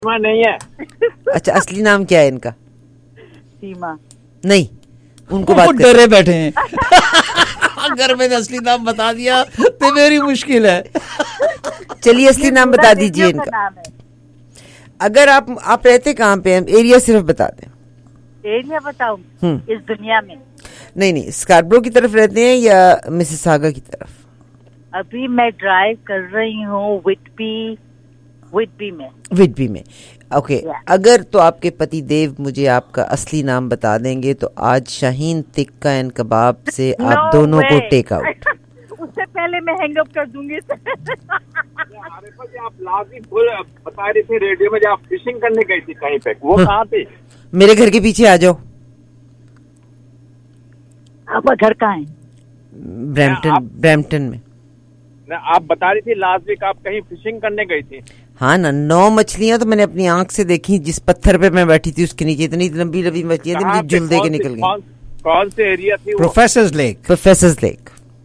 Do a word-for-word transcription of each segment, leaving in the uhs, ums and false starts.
सीमा नहीं है। अच्छा, असली नाम क्या है इनका? सीमा नहीं, उनको बात कर डरे बैठे हैं। अगर मैंने असली नाम बता दिया तो मेरी मुश्किल है। चलिए असली नाम बता दीजिए इनका। अगर आप आप रहते कहाँ पे हैं, एरिया सिर्फ बता दें। एरिया बताऊं? इस दुनिया में नहीं नहीं, स्कार्बरो की तरफ रहते हैं या मिसिसागा की तरफ? अभी मैं ड्राइव कर रही हूँ विटबी विटबी में विटबी में ओके okay. yeah. अगर तो आपके पति देव मुझे आपका असली नाम बता देंगे तो आज शाहीन तिक्का एंड कबाब से आप no दोनों way. को टेक आउट। उससे पहले मैं हैंग अप कर दूंगी। आप लाजी बता रही थी रेडियो में, जब आप फिशिंग करने गई थी कहीं पे, वो कहाँ थी? मेरे घर के पीछे आ जाओ। आपका घर कहाँ है? ब्रैम्पटन ब्रैम्पटन में। आप बता रही थी लास्ट वीक आप कहीं फिशिंग करने गई थी। हाँ ना, नौ मछलियां तो मैंने अपनी आंख से देखी। जिस पत्थर पे मैं बैठी थी उसके नीचे इतनी लंबी लंबी मछलियां थी, मुझे जुल दे के निकल गई। कौन, कौन से एरिया थी? Professors lake. Professors lake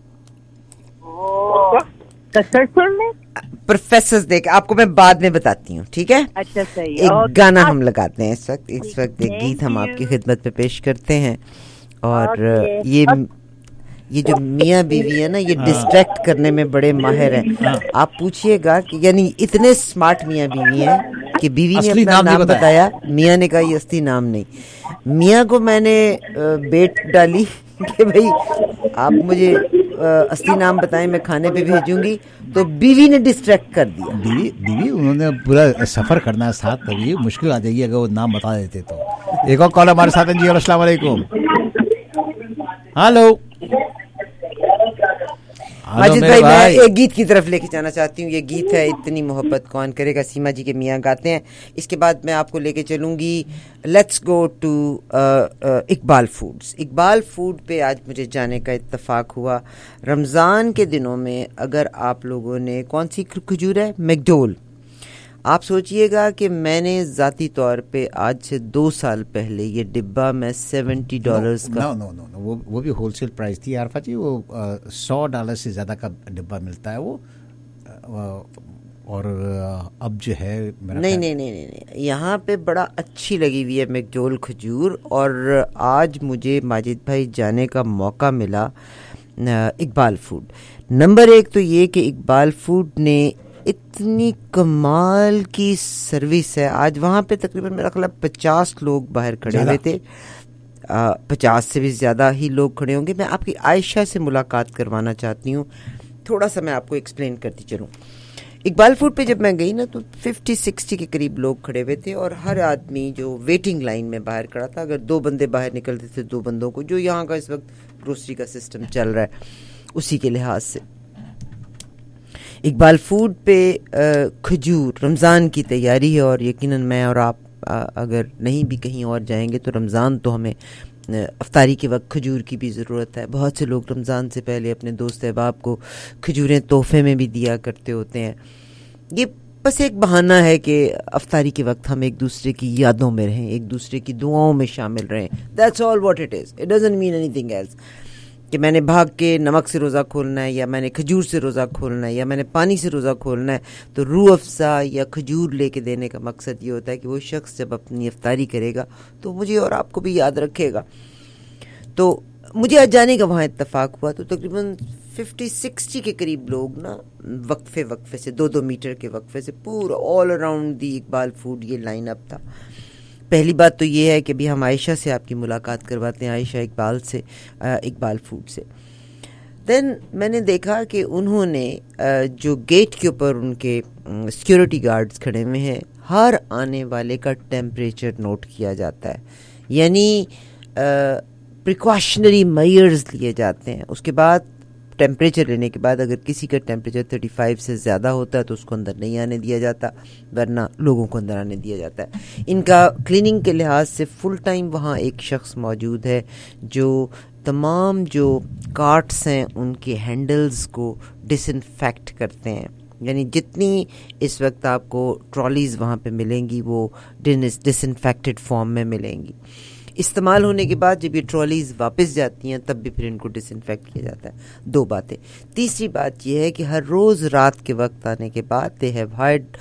professors lake आपको मैं बाद में बताती हूँ, ठीक है? अच्छा सही। एक गाना हम लगाते हैं इस वक्त। इस वक्त एक गीत हम आपकी खिदमत में पेश करते हैं। और ये ये जो मियाँ बीवी है ना, ये डिस्ट्रैक्ट करने में बड़े माहिर हैं। आप पूछिएगा कि यानी इतने स्मार्ट मियाँ बीवी हैं कि बीवी ने अपना नाम, नाम बताया, मियाँ ने कहा ये असली नाम नहीं। मियाँ को मैंने बेट डाली कि भाई आप मुझे असली नाम बताएं, मैं खाने पे भेजूंगी, तो बीवी ने डिस्ट्रैक्ट कर दिया। बीवी बीवी उन्होंने पूरा सफर करना है साथ, तभी मुश्किल आ जाएगी अगर वो नाम बता देते तो। एक और कॉल हमारे साथ है जी। अस्सलाम वालेकुम। हेलो माजिद भाई, मैं एक गीत की तरफ लेके जाना चाहती हूँ। ये गीत है इतनी मोहब्बत कौन करेगा, सीमा जी के मियाँ गाते हैं। इसके बाद मैं आपको लेके चलूंगी, let's go to Iqbal foods. Iqbal food पे आज मुझे जाने का इत्तेफाक हुआ। रमज़ान के दिनों में अगर आप लोगों ने, कौन सी खजूर है, मैकडोल, आप सोचिएगा कि मैंने ज़ाती तौर पे आज से दो साल पहले ये डिब्बा में सेवेंटी डॉलर्स का, नो नो नो नो वो वो भी होलसेल प्राइस थी आरफा जी। वो सौ डॉलर से ज़्यादा का डिब्बा मिलता है वो। और अब जो है मेरा नहीं नहीं नहीं नहीं नहीं यहाँ पे बड़ा अच्छी लगी हुई है मैकडोल खजूर। और आज मुझे माजिद भाई जाने का मौका मिला इकबाल फूड। नंबर एक तो ये कि इकबाल फूड ने इतनी कमाल की सर्विस है। आज वहाँ पे तकरीबन मेरा ख्याल पचास लोग बाहर खड़े हुए थे, पचास से भी ज़्यादा ही लोग खड़े होंगे। मैं आपकी आयशा से मुलाकात करवाना चाहती हूँ, थोड़ा सा मैं आपको एक्सप्लेन करती चलूँ। इकबाल फूड पे जब मैं गई ना तो फिफ्टी सिक्सटी के करीब लोग खड़े हुए थे और हर आदमी जो वेटिंग लाइन में बाहर खड़ा था, अगर दो बंदे बाहर निकलते थे, दो बंदों को, जो यहाँ का इस वक्त ग्रोसरी का सिस्टम चल रहा है उसी के लिहाज से इकबाल फूड पे खजूर रमज़ान की तैयारी है। और यकीनन मैं और आप आ, अगर नहीं भी कहीं और जाएंगे तो रमज़ान तो हमें अफ्तारी के वक्त खजूर की भी ज़रूरत है। बहुत से लोग रमज़ान से पहले अपने दोस्त अहबाब को खजूरें तोहफे में भी दिया करते होते हैं। ये बस एक बहाना है कि अफ्तारी के वक्त हम एक दूसरे की यादों में रहें, एक दूसरे की दुआओं में शामिल रहें। That's all what it is, it doesn't mean anything else कि मैंने भाग के नमक से रोज़ा खोलना है या मैंने खजूर से रोज़ा खोलना है या मैंने पानी से रोज़ा खोलना है। तो रूह अफ़ज़ा या खजूर लेके देने का मकसद ये होता है कि वो शख्स जब अपनी अफ्तारी करेगा तो मुझे और आपको भी याद रखेगा। तो मुझे आज जाने का वहाँ इत्तेफाक हुआ तो तकरीबन फिफ्टी सिक्सटी के करीब लोग ना वक्फे वक्फे से, दो दो मीटर के वक्फे से पूरा all around the Iqbal food ये लाइन अप था। पहली बात तो ये है कि अभी हम आयशा से आपकी मुलाकात करवाते हैं, आयशा इकबाल से, इकबाल फूड से। देन मैंने देखा कि उन्होंने जो गेट के ऊपर उनके सिक्योरिटी गार्ड्स खड़े हुए हैं, हर आने वाले का टेम्परेचर नोट किया जाता है, यानी प्रिकॉशनरी मेजर्स लिए जाते हैं। उसके बाद टेम्परेचर लेने के बाद अगर किसी का टेम्परेचर थर्टी फाइव से ज़्यादा होता है तो उसको अंदर नहीं आने दिया जाता, वरना लोगों को अंदर आने दिया जाता है। इनका क्लीनिंग के लिहाज से फुल टाइम वहाँ एक शख्स मौजूद है जो तमाम जो कार्ट्स हैं उनके हैंडल्स को डिसइंफेक्ट करते हैं। यानी जितनी इस वक्त आपको ट्रॉलीज़ वहाँ पे मिलेंगी वो डिसइंफेक्टेड फॉर्म में मिलेंगी। इस्तेमाल होने के बाद जब ये ट्रॉलीज़ वापस जाती हैं तब भी फिर इनको डिसइंफेक्ट किया जाता है। दो बातें। तीसरी बात यह है कि हर रोज़ रात के वक्त आने के बाद दे हैव हायर्ड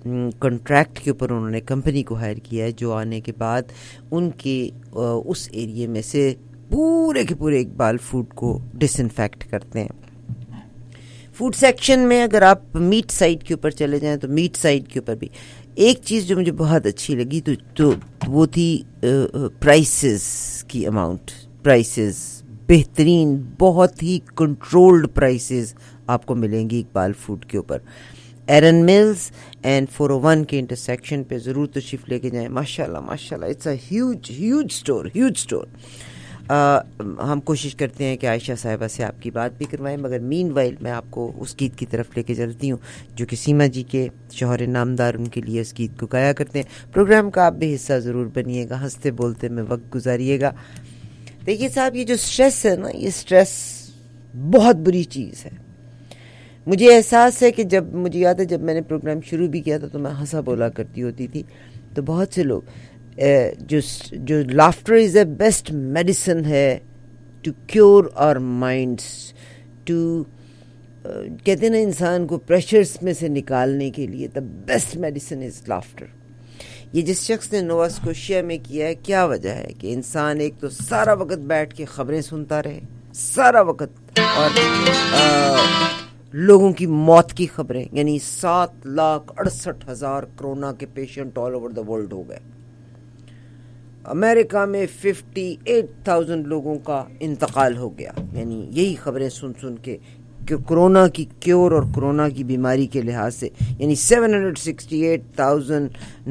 कॉन्ट्रैक्ट के ऊपर उन्होंने कंपनी को हायर किया है, जो आने के बाद उनके उस एरिया में से पूरे के पूरे इकबाल फूड को डिसइंफेक्ट करते हैं। फूड सेक्शन में अगर आप मीट साइड के ऊपर चले जाएं तो मीट साइड के ऊपर भी एक चीज़ जो मुझे बहुत अच्छी लगी तो तो वो थी प्राइसेस की अमाउंट। प्राइसेस बेहतरीन, बहुत ही कंट्रोल्ड प्राइसेस आपको मिलेंगी इकबाल फूड के ऊपर। Erin Mills and four O one के इंटरसेक्शन पे ज़रूर तशरीफ़ लेके जाएं। माशाल्लाह माशाल्लाह, it's a huge huge store huge store. हम कोशिश करते हैं कि आयशा साहिबा से आपकी बात भी करवाएं, मगर मीनवाइल मैं आपको उस गीत की तरफ लेके चलती हूँ जो कि सीमा जी के शौहर नामदार उनके लिए उस गीत को गाया करते हैं। प्रोग्राम का आप भी हिस्सा ज़रूर बनिएगा, हंसते बोलते में वक्त गुजारिएगा। देखिए साहब, ये जो स्ट्रेस है ना, ये स्ट्रेस बहुत बुरी चीज़ है। मुझे एहसास है कि जब मुझे याद है जब मैंने प्रोग्राम शुरू भी किया था तो मैं हंसा बोला करती होती थी, तो बहुत से लोग जो जो laughter is the best medicine है टू क्योर आवर माइंड्स, टू कहते हैं ना इंसान को प्रेशर्स में से निकालने के लिए the best medicine is laughter. ये जिस शख्स ने नोवा स्कोशिया में किया है, क्या वजह है कि इंसान एक तो सारा वक्त बैठ के खबरें सुनता रहे, सारा वक्त, और आ, लोगों की मौत की खबरें, यानी सात लाख अड़सठ हजार कोरोना के patient all over the world हो गए। अमेरिका में अट्ठावन हज़ार लोगों का इंतकाल हो गया, यानी यही खबरें सुन सुन के कि कोरोना की क्योर और कोरोना की बीमारी के लिहाज से, यानी सात लाख अड़सठ हज़ार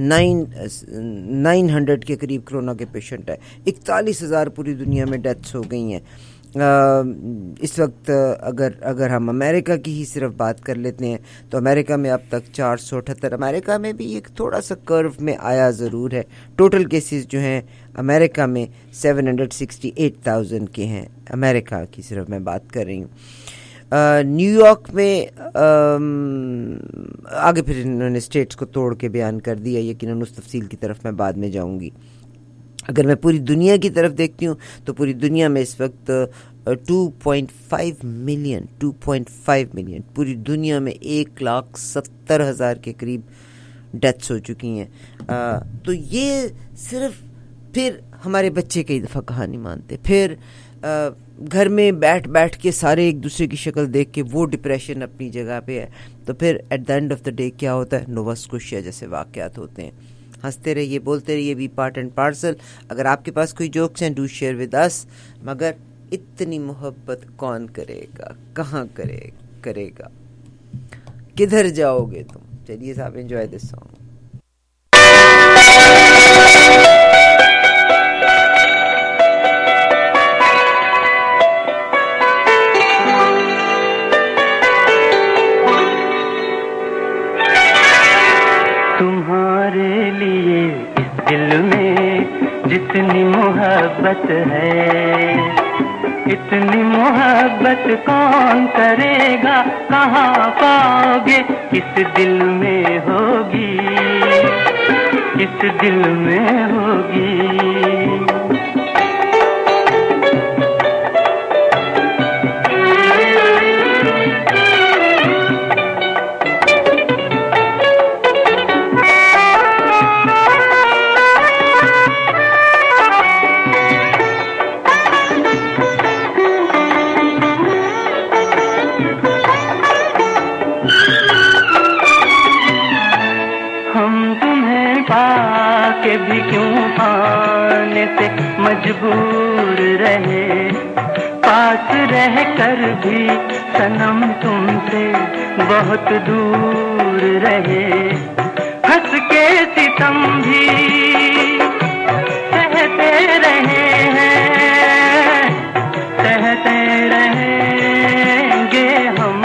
नौ सौ के करीब कोरोना के पेशेंट है। इकतालीस हज़ार पूरी दुनिया में डेथ्स हो गई हैं। इस वक्त अगर अगर हम अमेरिका की ही सिर्फ बात कर लेते हैं तो अमेरिका में अब तक चार सौ अठहत्तर, अमेरिका में भी एक थोड़ा सा कर्व में आया ज़रूर है। टोटल केसेस जो हैं अमेरिका में सात लाख अड़सठ हज़ार के हैं, अमेरिका की सिर्फ मैं बात कर रही हूँ। न्यूयॉर्क में आ, आगे फिर इन्होंने स्टेट्स को तोड़ के बयान कर दिया, यकीनन उस तफसील की तरफ मैं बाद में जाऊँगी। अगर मैं पूरी दुनिया की तरफ देखती हूँ तो पूरी दुनिया में इस वक्त two point five million two point five million पूरी दुनिया में एक लाख सत्तर हज़ार के करीब डेथ्स हो चुकी हैं। तो ये सिर्फ फिर हमारे बच्चे कई दफ़ा कहानी मानते, फिर आ, घर में बैठ बैठ के सारे एक दूसरे की शक्ल देख के वो डिप्रेशन अपनी जगह पे है, तो फिर at the end of the day क्या होता है, नोवा स्कोशिया जैसे वाक़यात होते हैं। हंसते रहिए, बोलते रहिए, बी पार्ट एंड पार्सल। अगर आपके पास कोई जोक्स हैं, डू शेयर विद अस। मगर इतनी मोहब्बत कौन करेगा, कहाँ करे करेगा, किधर जाओगे तुम। चलिए साहब, एंजॉय दिस सॉन्ग। तुम्हारे लिए इस दिल में जितनी मोहब्बत है, इतनी मोहब्बत कौन करेगा, कहाँ पाओगे, किस दिल में होगी, किस दिल में होगी। के भी क्यों आने से मजबूर रहे, पास रह कर भी सनम तुमसे बहुत दूर रहे। हंस के सितम भी सहते रहे हैं, सहते रहेंगे हम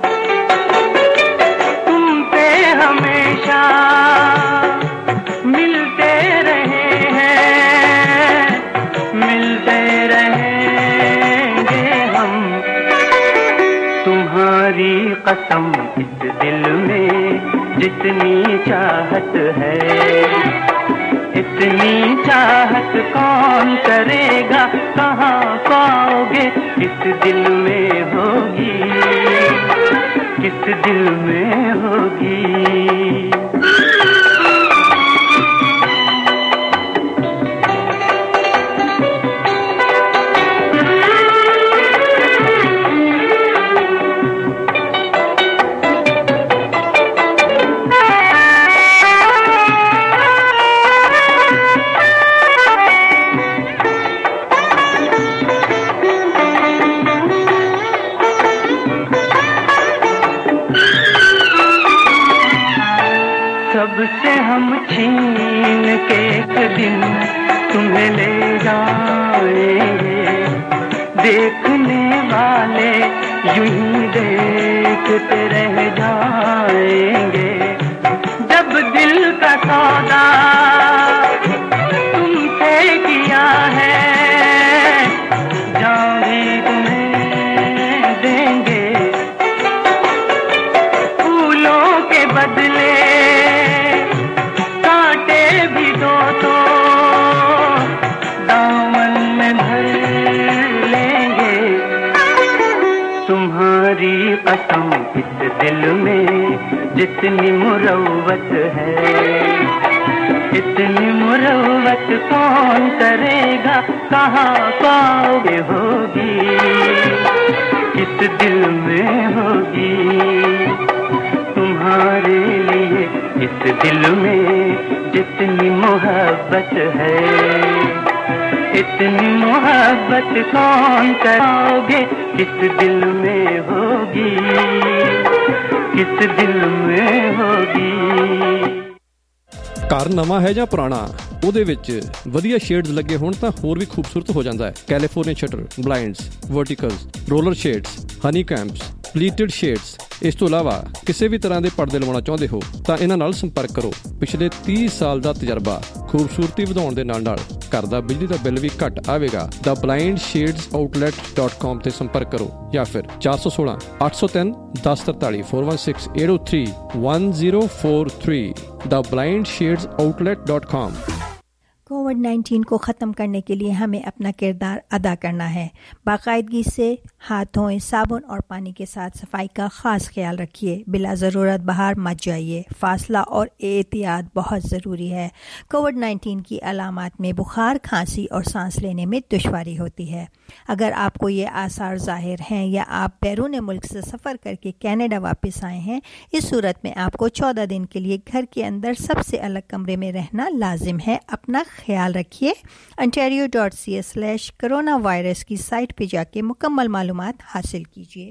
तुमसे हमेशा, मिलते रहे हैं, मिलते रहेंगे हम। तुम्हारी कसम इस दिल में जितनी चाहत है, इतनी चाहत कौन करेगा, कहाँ पाओगे, किस दिल में होगी, किस दिल में होगी। छीन के एक दिन तुम्हें ले जाएंगे, देखने वाले यूं ही देखते रह जाएंगे। जब दिल का सौदा तुमसे किया है, जान भी तुम्हें देंगे, फूलों के बदले कांटे भी दो तो दामन में भर लेंगे। तुम्हारी कसम इस दिल में जितनी मुरव्वत है, इतनी मुरव्वत कौन करेगा, कहाँ पाओगे, होगी इस दिल में होगी। तुम्हारे लिए इस दिल में जितनी मोहब्बत है, इतनी मोहब्बत कौन कराओगे, किस दिल में होगी, किस दिल में होगी। ਘਰ ਨਵਾਂ ਹੈ ਜਾਂ ਪੁਰਾਣਾ, ਉਹਦੇ ਵਿੱਚ ਵਧੀਆ ਸ਼ੇਡਸ ਲੱਗੇ ਹੋਣ ਤਾਂ ਹੋਰ ਵੀ ਖੂਬਸੂਰਤ ਹੋ ਜਾਂਦਾ ਹੈ। California shutter, blinds, verticals, roller shades, ਹਨੀ ਕੈਂਪਸ, ਪਲੀਟਡ ਸ਼ੇਡਸ। ਇਸ ਤੋਂ ਇਲਾਵਾ ਕਿਸੇ ਵੀ ਤਰ੍ਹਾਂ ਦੇ ਪਰਦੇ ਲਵਾਉਣਾ ਚਾਹੁੰਦੇ ਹੋ ਤਾਂ ਇਹਨਾਂ ਨਾਲ ਸੰਪਰਕ ਕਰੋ। ਪਿਛਲੇ ਤੀਹ ਸਾਲ ਦਾ ਤਜਰਬਾ, ਖੂਬਸੂਰਤੀ ਵਧਾਉਣ ਦੇ ਨਾਲ ਨਾਲ ਘਰ ਦਾ ਬਿਜਲੀ ਦਾ ਬਿੱਲ ਵੀ ਘੱਟ ਆਵੇਗਾ। The blind shades outlet dot com ਤੇ ਸੰਪਰਕ ਕਰੋ ਜਾਂ ਫਿਰ ਚਾਰ ਸੌ ਸੋਲਾਂ ਅੱਠ ਸੌ ਤਿੰਨ ਦਸ ਤਰਤਾਲੀ four one six eight O three one zero four three the blind shades outlet dot com. COVID nineteen को ख़त्म करने के लिए हमें अपना किरदार अदा करना है। बाकायदगी से हाथ धोएं, साबुन और पानी के साथ सफाई का ख़ास ख्याल रखिए। बिला ज़रूरत बाहर मत जाइए। फासला और एहतियात बहुत ज़रूरी है। कोविड नाइन्टीन की अलामात में बुखार, खांसी और सांस लेने में दुश्वारी होती है। अगर आपको ये आसार ज़ाहिर हैं या आप बैरून मुल्क से सफ़र करके कनाडा वापस आए हैं, इस सूरत में आपको चौदह दिन के लिए घर के अंदर सबसे अलग कमरे में रहना लाजिम है। अपना ख्याल रखिए। ontario dot C A slash corona virus की साइट पे जाके मुकम्मल मालूमात हासिल कीजिए।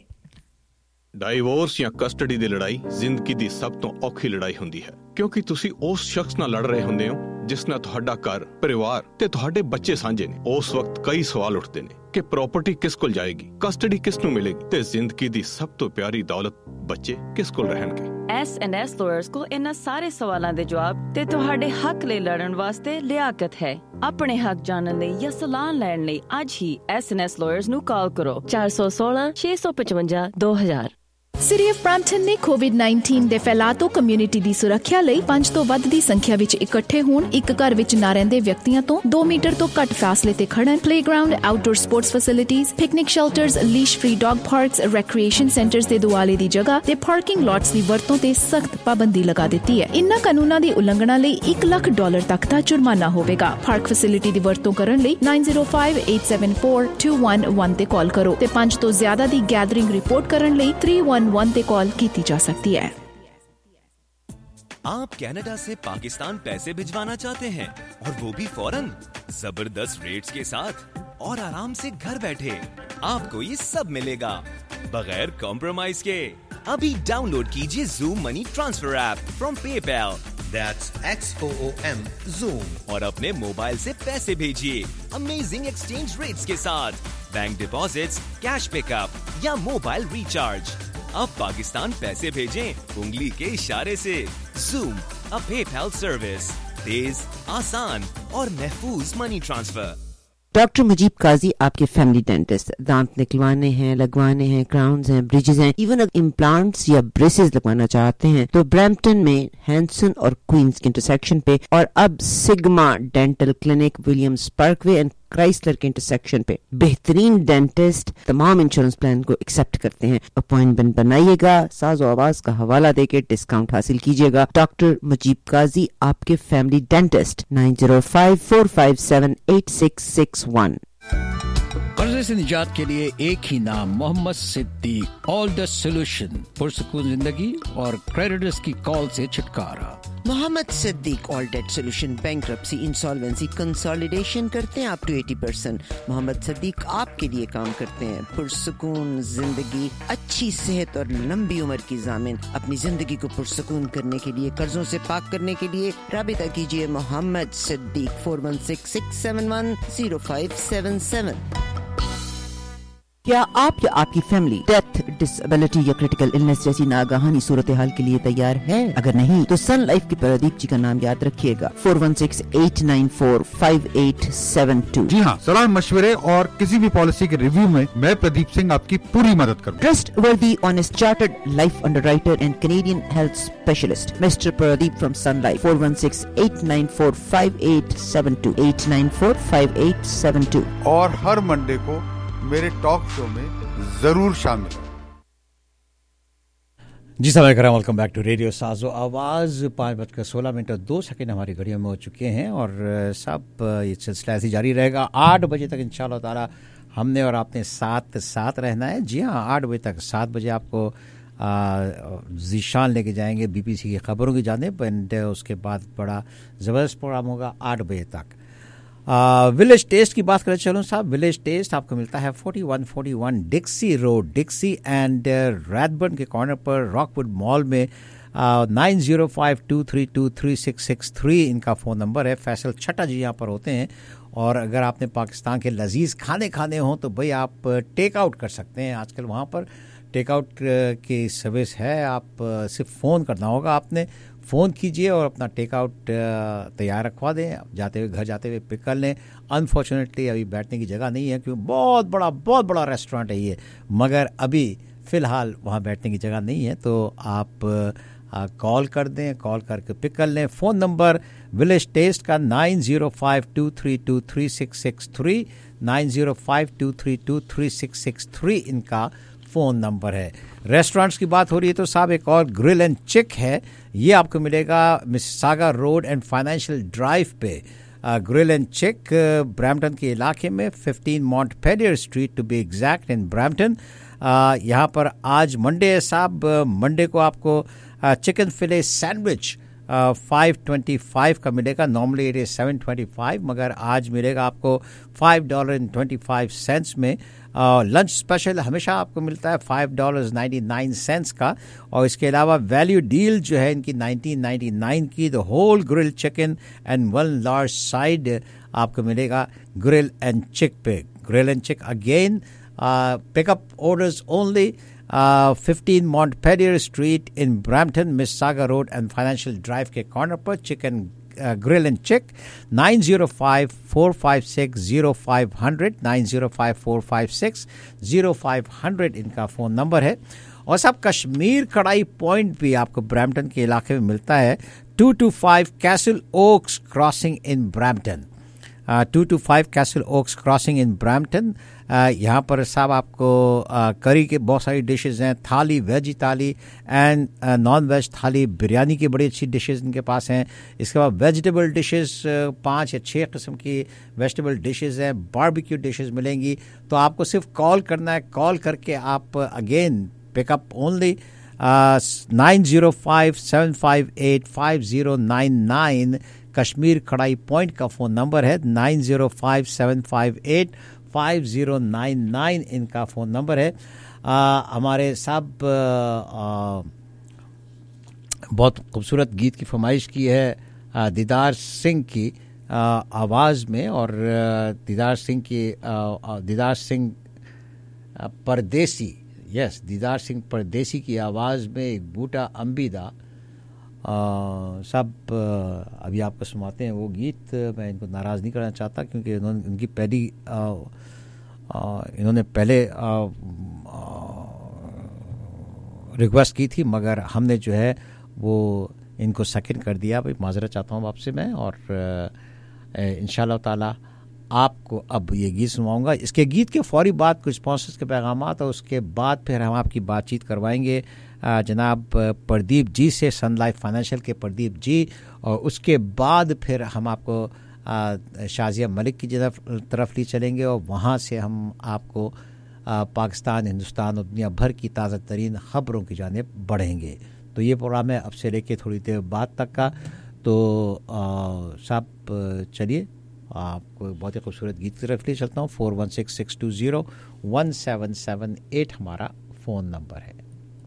ਡਾਈਵੋਰਸ ਜਾਂ ਕਸਟਡੀ ਦੀ ਲੜਾਈ ਜ਼ਿੰਦਗੀ ਦੀ ਸਭ ਤੋਂ ਔਖੀ ਲੜਾਈ ਹੁੰਦੀ ਹੈ, ਕਿਉਂਕਿ ਤੁਸੀਂ ਉਸ ਸ਼ਖਸ ਨਾਲ ਲੜ ਰਹੇ ਹੁੰਦੇ ਹੋ ਜਿਸ ਨਾਲ ਤੁਹਾਡਾ ਘਰ, ਪਰਿਵਾਰ ਤੇ ਤੁਹਾਡੇ ਬੱਚੇ ਸਾਂਝੇ ਨੇ। ਉਸ ਵਕਤ ਕਈ ਸਵਾਲ ਉੱਠਦੇ ਨੇ ਕਿ ਪ੍ਰਾਪਰਟੀ ਕਿਸ ਕੋਲ ਜਾਏਗੀ, ਕਸਟਡੀ ਕਿਸ ਨੂੰ ਮਿਲੇਗੀ ਤੇ ਜ਼ਿੰਦਗੀ ਦੀ ਸਭ ਤੋਂ ਪਿਆਰੀ ਦੌਲਤ ਬੱਚੇ ਕਿਸ ਕੋਲ ਰਹਿਣਗੇ। ਐਸ ਐਂਡ ਐਸ ਲਾਇਰਸ ਕੋਲ ਇਹਨਾਂ ਸਾਰੇ ਸਵਾਲਾਂ ਦੇ ਜਵਾਬ ਤੇ ਤੁਹਾਡੇ ਹੱਕ ਲਈ ਲੜਨ ਵਾਸਤੇ ਲਿਆਕਤ ਹੈ। ਆਪਣੇ ਹੱਕ ਜਾਣਨ ਲਈ ਜਾਂ ਸਲਾਹ ਲੈਣ ਲਈ ਅੱਜ ਹੀ ਐਸ ਐਂਡ ਐਸ ਲਾਇਰਸ ਨੂੰ ਕਾਲ ਕਰੋ ਚਾਰ ਸੌ ਸੋਲਾਂ ਛੇ ਸੌ ਪਚਵੰਜਾ ਦੋ ਹਜ਼ਾਰ। ਸਿਟੀ ਆਫ ਬ੍ਰੈਂਪਟਨ ਨੇ ਕੋਵਿਡ ਨਾਈਨਟੀਨ ਦੇ ਫੈਲਾਅ ਤੋਂ ਕਮਿਊਨਿਟੀ ਦੀ ਸੁਰੱਖਿਆ ਲਈ ਪੰਜ ਤੋਂ ਵੱਧ ਦੀ ਸੰਖਿਆ ਵਿੱਚ ਇਕੱਠੇ ਹੋਣ, ਇੱਕ ਘਰ ਵਿੱਚ ਨਾ ਰਹਿੰਦੇ ਵਿਅਕਤੀਆਂ ਤੋਂ ਦੋ ਮੀਟਰ ਤੋਂ ਘੱਟ ਫਾਸਲੇ ਤੇ ਖੜਨ, playground, outdoor sports facilities, picnic shelters, leash free dog parks, recreation centres ਦੇ ਦੁਆਲੇ ਦੀ ਜਗ੍ਹਾ ਤੇ ਪਾਰਕਿੰਗ ਲਾਟਸ ਦੀ ਵਰਤੋਂ ਤੇ ਸਖਤ ਪਾਬੰਦੀ ਲਗਾ ਦਿੱਤੀ ਹੈ। ਇਨ੍ਹਾਂ ਕਾਨੂੰਨਾਂ ਦੀ ਉਲੰਘਣਾ ਲਈ ਇੱਕ ਲੱਖ ਡਾਲਰ ਤੱਕ ਦਾ ਜੁਰਮਾਨਾ ਹੋਵੇਗਾ। ਪਾਰਕ ਫੈਸਿਲਿਟੀ ਦੀ ਵਰਤੋਂ ਕਰਨ ਲਈ nine zero five eight seven four two one one ਤੇ ਕਾਲ ਕਰੋ ਤੇ ਪੰਜ ਤੋਂ ਜ਼ਿਆਦਾ ਦੀ ਗੈਦਰਿੰਗ ਰਿਪੋर्ट ਕਰਨ ਲਈ थ्री वन वन ਤੇ ਕਾਲ की जा सकती है। आप कनाडा से पाकिस्तान पैसे भिजवाना चाहते हैं और वो भी फौरन, जबरदस्त रेट्स के साथ और आराम से घर बैठे। आपको ये सब मिलेगा बगैर कॉम्प्रोमाइज के। अभी डाउनलोड कीजिए Zoom money transfer app from PayPal, that's X O O M Zoom, और अपने मोबाइल से पैसे भेजिए अमेजिंग एक्सचेंज रेट्स के साथ। बैंक डिपॉजिट्स, कैश पिकअप या मोबाइल रिचार्ज। अब पाकिस्तान पैसे भेजें उंगली के इशारे से। Zoom, a PayPal सर्विस, तेज, आसान और महफूज money transfer. Doctor Mujeeb Qazi आपके फैमिली डेंटिस्ट। दांत निकलवाने हैं, लगवाने हैं, क्राउन्स हैं, ब्रिजेस हैं, इवन अगर इम्प्लांट्स या ब्रेसेस लगवाना चाहते हैं तो ब्रैम्पटन में हैंसन और क्वींस के इंटरसेक्शन पे, और अब Sigma dental clinic Williams Parkway and Chrysler के इंटरसेक्शन पे बेहतरीन डेंटिस्ट तमाम इंश्योरेंस प्लान को एक्सेप्ट करते हैं। अपॉइंटमेंट बनाइएगा, साज़ो आवाज का हवाला देके डिस्काउंट हासिल कीजिएगा। डॉक्टर मुजीब काजी आपके family dentist nine zero five four five seven eight six six one. कर्जे से निजात के लिए एक ही नाम, Mohammad Siddiq. All the solution, पुरसुकून जिंदगी और क्रेडिटर्स की कॉल से छुटकारा। Mohammad Siddiq all debt solution, bankruptcy, insolvency, consolidation करते हैं अप टू अस्सी परसेंट। मोहम्मद सिद्दीक आपके लिए काम करते हैं। पुरसुकून जिंदगी, अच्छी सेहत और लंबी उम्र की जामिन। अपनी जिंदगी को पुरसुकून करने के लिए, कर्जों से पाक करने के लिए राबिता कीजिए Mohammad Siddiq four one six six seven one zero five seven seven. क्या आप या आपकी फैमिली डेथ, डिसेबिलिटी या क्रिटिकल इलनेस जैसी नागाहानी सूरत हाल के लिए तैयार है? अगर नहीं तो सन लाइफ के प्रदीप जी का नाम याद रखिएगा, four one six eight nine four five eight seven two. जी हाँ, सलाह मशवरे और किसी भी पॉलिसी के रिव्यू में मैं प्रदीप सिंह आपकी पूरी मदद करूँ। Trustworthy honest chartered life underwriter and Canadian health specialist mister Pradeep from Sun Life, four one six eight nine four five eight seven two, eight nine four five eight seven two. और हर Monday को मेरे talk show में जरूर शामिल। जी साहब, welcome back to radio साजो आवाज़। पाँच बजकर सोलह मिनट और दो सेकेंड हमारी घड़ियों में हो चुके हैं और सब ये सिलसिला ऐसे जारी रहेगा आठ बजे तक इंशाल्लाह ताला। हमने और आपने साथ साथ रहना है। जी हाँ, आठ बजे तक, सात बजे आपको जीशान लेके जाएंगे बीबीसी की खबरों की जानिब, एंड उसके बाद बड़ा ज़बरदस्त प्रोग्राम होगा आठ बजे तक। विलेज टेस्ट की बात करें चलो साहब, विलेज टेस्ट आपको मिलता है forty one forty one Dixie Road, Dixie and Radburn के कॉर्नर पर, रॉकवुड मॉल में। Nine zero five two three two three six six three इनका फ़ोन नंबर है। फैसल छट्टा जी यहाँ पर होते हैं। और अगर आपने पाकिस्तान के लजीज खाने खाने हों तो भाई आप टेक आउट कर सकते हैं। आजकल वहाँ पर टेक आउट की सर्विस है। आप सिर्फ फ़ोन करना होगा, आपने फ़ोन कीजिए और अपना टेक आउट तैयार रखवा दें। जाते हुए घर जाते हुए पिक कर लें। अनफॉर्चुनेटली अभी बैठने की जगह नहीं है क्योंकि बहुत बड़ा बहुत बड़ा रेस्टोरेंट है ये, मगर अभी फ़िलहाल वहाँ बैठने की जगह नहीं है। तो आप कॉल कर दें, कॉल करके पिक कर लें। फ़ोन नंबर विलेज टेस्ट का nine zero five two three two three six six three, nine zero five two three two three six six three इनका फ़ोन नंबर है। रेस्टोरेंट्स की बात हो रही है तो साहब एक और ग्रिल एंड चिक है। ये आपको मिलेगा Mississauga Road and Financial Drive पे। ग्रिल एंड चिक ब्रैम्पटन के इलाके में, fifteen Montpelier Street to be exact in Brampton. यहाँ पर आज मंडे है साहब, मंडे को आपको chicken fillet sandwich five twenty five का मिलेगा। Normally it is seven twenty five, मगर आज मिलेगा आपको five dollar and twenty five cents में। लंच uh, स्पेशल हमेशा आपको मिलता है five dollar ninety nine cents का। और इसके अलावा वैल्यू डील जो है इनकी नाइनटीन नाइन्टी नाइन की, the whole grill chicken and one large side आपको मिलेगा ग्रिल एंड चिक पे। Grill and Chick again, pickup orders only, fifteen Montpelier Street in Brampton, Mississauga Road and Financial Drive के corner पर। Chicken Grill and Chick, nine zero five four five six zero five hundred, nine zero five four five six zero five hundred इनका phone number है। और सब Kashmir Kadhai point भी आपको Brampton के इलाके में मिलता है, two two five Castle Oaks Crossing in Brampton, two two five Castle Oaks Crossing in Brampton. यहाँ पर साहब आपको uh, करी के बहुत सारी डिशेस हैं, थाली, वेजी थाली एंड नॉन वेज थाली, बिरयानी की बड़ी अच्छी डिशेस इनके पास हैं। इसके बाद वेजिटेबल डिशेस uh, पाँच या छः किस्म की वेजिटेबल डिशेस हैं, बारबेक्यू डिशेस मिलेंगी। तो आपको सिर्फ कॉल करना है, कॉल करके आप again pickup only, nine zero five seven five eight five zero nine nine Kashmir Kadhai point का फ़ोन नंबर है। Nine zero five seven five eight five zero nine nine इनका फ़ोन नंबर है। आ, हमारे साहब बहुत खूबसूरत गीत की फरमाइश की है आ, दीदार सिंह की आ, आवाज़ में, और दीदार सिंह की आ, दीदार सिंह परदेसी, यस दीदार सिंह परदेसी की आवाज़ में एक बूटा अम्बिदा। सब अभी आपको सुनाते हैं वो गीत। मैं इनको नाराज़ नहीं करना चाहता क्योंकि इन्होंने इनकी पहली आ, आ, इन्होंने पहले रिक्वेस्ट की थी, मगर हमने जो है वो इनको सेकंड कर दिया। भाई माजरत चाहता हूँ आपसे मैं, और इंशाल्लाह ताला आपको अब ये गीत सुनाऊंगा। इसके गीत के फौरी बाद कुछ स्पॉन्सर्स के पैगामात, और उसके बाद फिर हम आपकी बातचीत करवाएंगे जनाब प्रदीप जी से, सन लाइफ फाइनेंशियल के प्रदीप जी, और उसके बाद फिर हम आपको शाजिया मलिक की तरफ ले चलेंगे और वहाँ से हम आपको आ, पाकिस्तान, हिंदुस्तान और दुनिया भर की ताज़ा तरीन ख़बरों की जानिब बढ़ेंगे। तो ये प्रोग्राम है अब से लेके थोड़ी देर बाद तक का। तो साहब चलिए आपको बहुत ही खूबसूरत गीत की तरफ ले चलता हूँ। Four one six six two zero one seven seven eight हमारा फ़ोन नंबर है।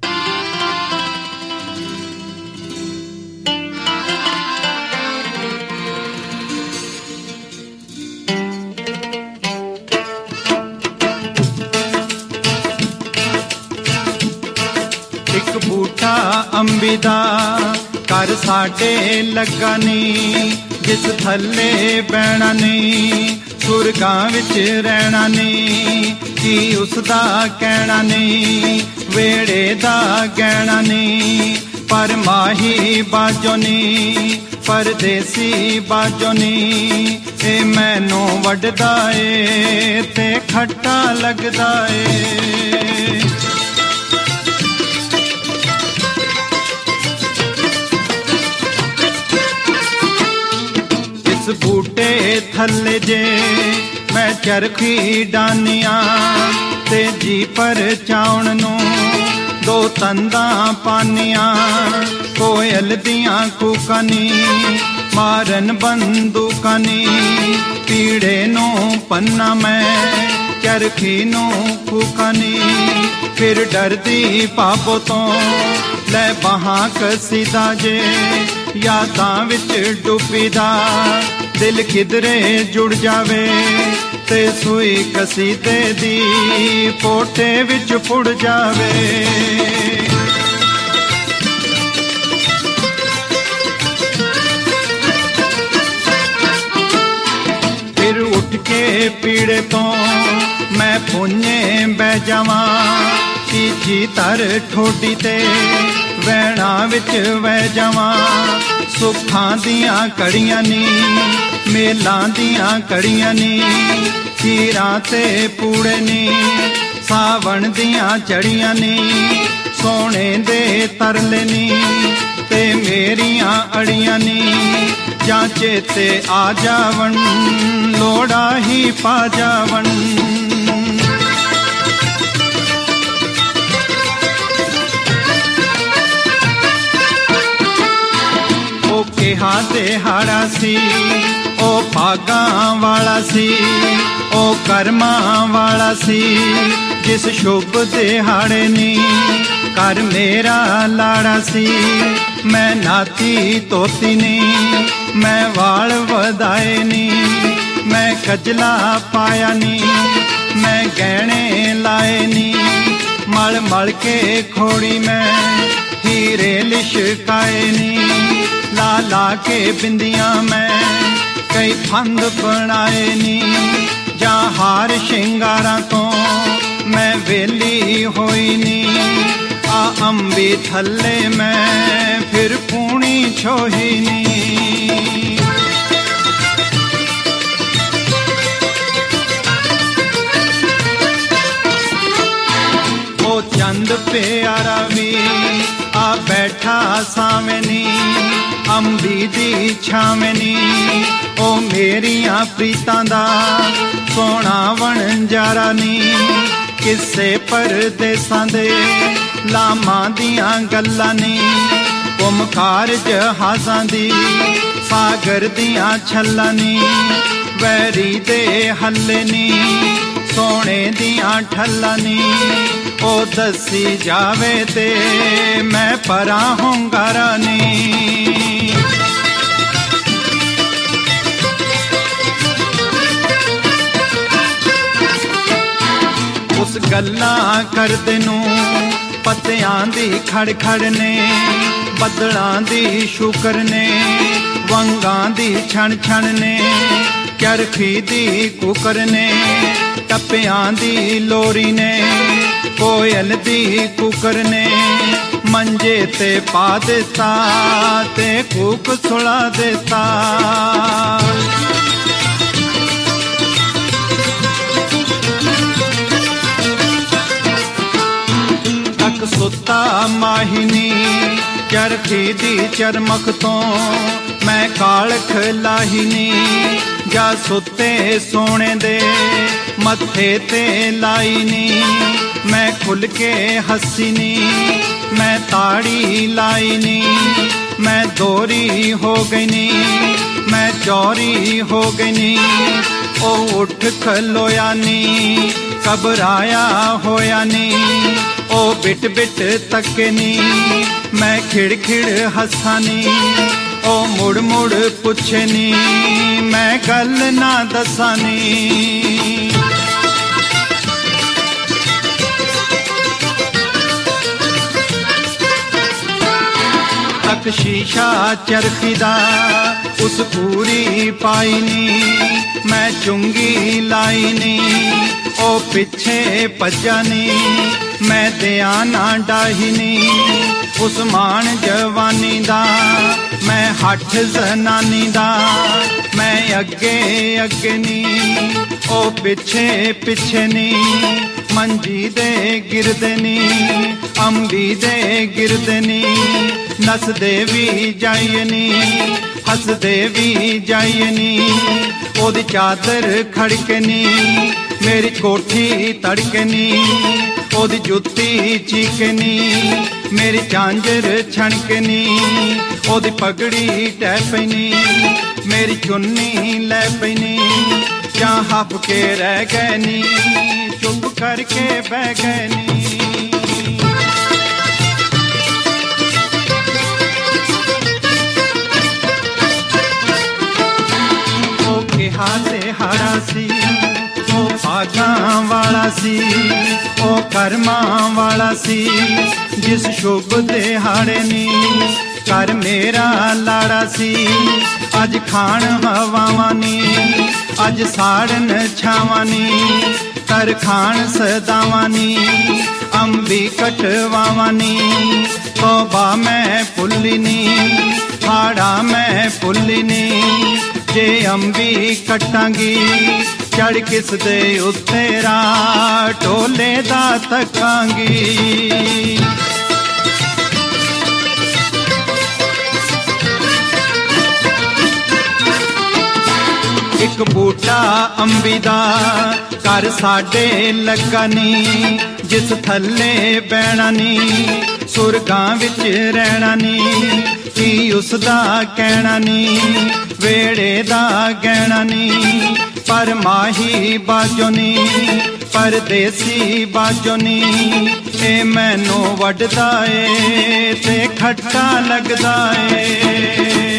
एक बूटा अंबी दा कर साडे लगा नी, जिस थल्ले बैणा नी सुरगां विच रहना नी, की उसदा कहना नी वेड़े दा गहना नी, पर माही बाजो नी परदेसी बाजो नी, ए मैनू वड्डदा ए ते खट्टा लगदा ए। बूटे थल्ले जे मैं चरखी डानिया ते जी पर चाउण नू दो तंदा पानिया, कोयल दियां कूकानी मारन बंदूकानी, पीड़े नू पन्ना मैं चरखी नू कूकानी, फिर डरदी पापो तो ले बहां कसीदा जे, यादां विच डुबीदा दिल किधरे जुड़ जावे, ते सुई कसीदे दी पोटे विच पुड़ जावे। फिर उठ के पीड़े तो मैं पुन्ने बह जावां, तीजी तर ठोडी ते वैणा विच वह जावां, सुखां दियां कड़ियां नी मेलां दियां कड़ियां नी, खीरां ते पूड़े नी सावण दियां चढ़ियां नी, सोने दे तरले नी ते मेरियां अड़ियां नी, जां चेते आ जावन लोड़ा ही पा जावन। केहा दिहाड़ा सी ओ भागां वाला सी, ओ करमां वाला सी, जिस शुभ दिहाड़े नी कर मेरा लाड़ा सी, मैं नाती तोती नी मैं वाल वधाए नी, मैं कजला पाया नी मैं गहने लाए नी, मल मल के खोड़ी मैं हीरे लिशकाए नी, ला ला के बिंदियां मैं कई फंद बनाए नी, जा हार शिंगारा तो मैं वेली होई नी, आ अंबी थल्ले मैं फिर पूनी छोही नी। ओ चंद प्यारा वी आ बैठा सावनी, अंबी दी छावनी ओ मेरियां प्रीतां दा सोना वणजारा नी, किस्से परदेसां दे लामां दियां गल्लां नी, ओमकार जहाजां दी सागर दियां छल्लां नी, वैरी दे हल्ले नी सोने दियां ठल्लां नी, ओ दसी जावे ते मैं परा होंगारा नी। उस गल्लां करदे नू पत्तियां दी खड़ खड़ ने, बदलां दी शुकर ने, वंगां दी छण छण ने, चरखी दी कुकर ने, टप्पियां दी लोरी ने, कोयल दी कुकर ने, मंजे ते पा देता ते कूक सुला देता। तक सुता माहिनी ਚਰਖੀ ਦੀ ਚਰਮਖ ਤੋਂ ਮੈਂ ਕਾਲਖ ਲਾਹੀ ਨੀ, ਜਾ ਸੁੱਤੇ ਸੋਹਣੇ ਦੇ ਮੱਥੇ ਤੇ ਲਾਈ ਨੀ, ਮੈਂ ਖੁੱਲ ਕੇ ਹੱਸੀ ਨੀ, ਮੈਂ ਤਾੜੀ ਲਾਈ ਨੀ, ਮੈਂ ਦੋਰੀ ਹੋ ਗਈ ਨੀ, ਮੈਂ ਚੋਰੀ ਹੋ ਗਈ ਨੀ, ਉਹ ਉੱਠ ਖਲੋਇਆ ਨੀ, ਘਬਰਾਇਆ ਹੋਇਆ ਨੀ, ਉਹ ਬਿਟ ਬਿਟ ਤੱਕੇ ਨੀ, ਮੈਂ ਖਿੜ ਖਿੜ ਹੱਸਾਂ ਨੀ, ਉਹ ਮੁੜ ਮੁੜ ਪੁੱਛੇ ਨੀ, ਮੈਂ ਗੱਲ ਨਾ ਦੱਸਾਂ ਨੀ। ਤੱਕ ਸ਼ੀਸ਼ਾ ਚਰਖੀ ਦਾ ਉਸ ਪੂਰੀ ਪਾਈ ਨੀ, ਮੈਂ ਚੁੰਗੀ ਲਾਈ ਨੀ, ਉਹ ਪਿੱਛੇ ਭੱਜਾ ਨੀ, ਮੈਂ ਦਿਆਂ ਨਾ ਡਾਹੀ ਨੀ, ਉਸ ਮਾਣ ਜਵਾਨੀ ਦਾ ਮੈਂ ਹੱਠ ਜ਼ਨਾਨੀ ਦਾ, ਮੈਂ ਅੱਗੇ ਅੱਗੇ ਨੀ, ਉਹ ਪਿੱਛੇ ਪਿੱਛੇ ਨੀ, ਮੰਜੀ ਦੇ ਗਿਰਦੇ ਨੀ, ਅੰਬੀ ਦੇ ਗਿਰਦੇ ਨੀ, ਨੱਸਦੇ ਵੀ ਜਾਈਏ ਨੀ, ਹੱਸਦੇ ਵੀ ਜਾਈਏ ਨੀ, ਉਹਦੀ ਚਾਦਰ ਖੜਕੇ ਨੀ, ਮੇਰੀ ਕੋਠੀ ਤੜਕੇ ਨੀ, ਉਹਦੀ ਜੁੱਤੀ ਚੀਕੇ ਨੀ, ਮੇਰੀ ਝਾਂਜਰ ਛਣਕੇ ਨੀ, ਉਹਦੀ ਪਗੜੀ ਟਹਿ ਪੈਣੀ, ਮੇਰੀ ਚੁੰਨੀ ਲੈ ਪੈਣੀ, ਜਾਂ ਹੱਫ ਕੇ ਰਹਿ ਗਏ ਨੀ, ਚੁੱਪ ਕਰਕੇ ਬਹਿ ਗਏ ਨੀ। ਉਹ ਕਿਹਾ ਤੇ ਹਾੜਾ ਸੀ, ਉਹ ਭਾਗਾਂ ਵਾਲਾ ਸੀ, ਉਹ ਕਰਮਾਂ ਵਾਲਾ ਸੀ, ਜਿਸ ਸ਼ੁਭ ਦਿਹਾੜੇ ਨੀ ਘਰ ਮੇਰਾ ਲਾੜਾ ਸੀ। ਅੱਜ ਖਾਣ ਹਵਾਵਾਂ ਨੀ, ਅੱਜ ਸਾੜਨ ਛਾਵਾਂ ਨੀ, ਕਰ ਖਾਣ ਸਦਾਵਾਂ ਨੀ, ਅੰਬੀ ਕਟਵਾਵਾਂ ਨੀ, ਤੋਬਾ ਮੈਂ ਭੁੱਲੀ ਨੀ, ਹਾੜਾ ਮੈਂ ਭੁੱਲੀ ਨੀ, ਜੇ ਅੰਬੀ ਕਟਾਂਗੀ ਚੜ ਕਿਸ ਦੇ ਉੱਤੇ ਰਾ ਢੋਲੇ ਦਾ ਤੱਕਾਂਗੀ। ਇੱਕ ਬੂਟਾ ਅੰਬੀ ਦਾ ਘਰ ਸਾਡੇ ਲੱਗਾ ਨੀ, ਜਿਸ ਥੱਲੇ ਬਹਿਣਾ ਨੀ, ਸੁਰਗਾਂ ਵਿੱਚ ਰਹਿਣਾ ਨੀ, ਕੀ ਉਸ ਦਾ ਕਹਿਣਾ ਨੀ, ਵੇੜੇ ਦਾ ਗਹਿਣਾ ਨੀ, ਪਰ ਮਾਹੀ ਬਾਜੋ ਨੀ, ਪਰਦੇਸੀ ਬਾਜੋ ਨੀ, ਇਹ ਮੈਨੂੰ ਵੱਢਦਾ ਏ ਤੇ ਖੱਟਾ ਲੱਗਦਾ ਏ।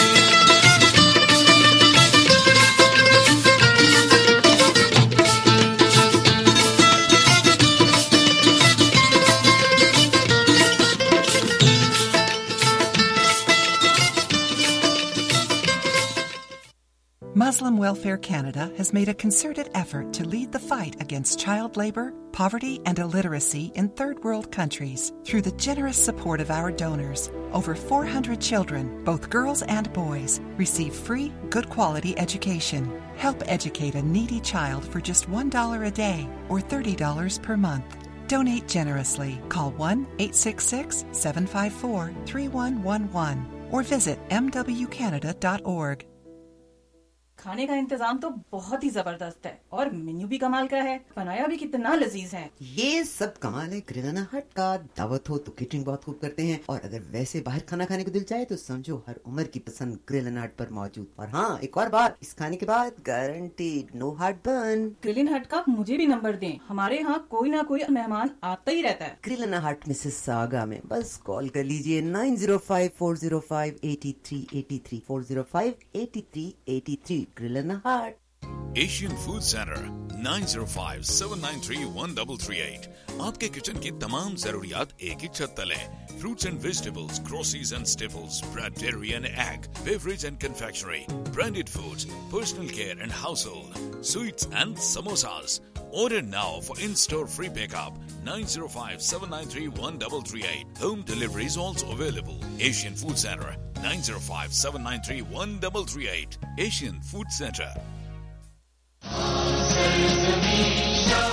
Muslim Welfare Canada has made a concerted effort to lead the fight against child labor, poverty, and illiteracy in third world countries. Through the generous support of our donors, over four hundred children, both girls and boys, receive free, good quality education. Help educate a needy child for just one dollar a day or thirty dollars per month. Donate generously. Call one eight six six, seven five four, three one one one or visit m w canada dot org. खाने का इंतजाम तो बहुत ही जबरदस्त है और menu भी कमाल का है, बनाया भी कितना लजीज है। ये सब कमाल है ग्रिल हट का। दावत हो तो केटरिंग बहुत खूब करते हैं, और अगर वैसे बाहर खाना खाने को दिल चाहे तो समझो हर उम्र की पसंद ग्रिल हट पर मौजूद। और हाँ, एक और बात, इस खाने के बाद guaranteed no heartburn. Grill Hut का मुझे भी नंबर दें, हमारे यहाँ कोई ना कोई मेहमान आता ही रहता है। ग्रिल हट मिसेस सागा में बस कॉल कर लीजिए nine zero five four zero five eighty three eighty three four zero five eighty three eighty three Grill in the Heart. Asian Food Center nine zero five seven nine three one three three eight। आपके kitchen की तमाम जरूरियात एक ही छत तले। Fruits and vegetables, groceries and staples, bread, dairy and egg, beverage and confectionery, branded foods, personal care and household, sweets and samosas. Order now for in-store free pickup nine zero five seven nine three one three three eight. Home delivery is also available. Asian Food Center nine zero five seven nine three one three three eight. Asian Food Center.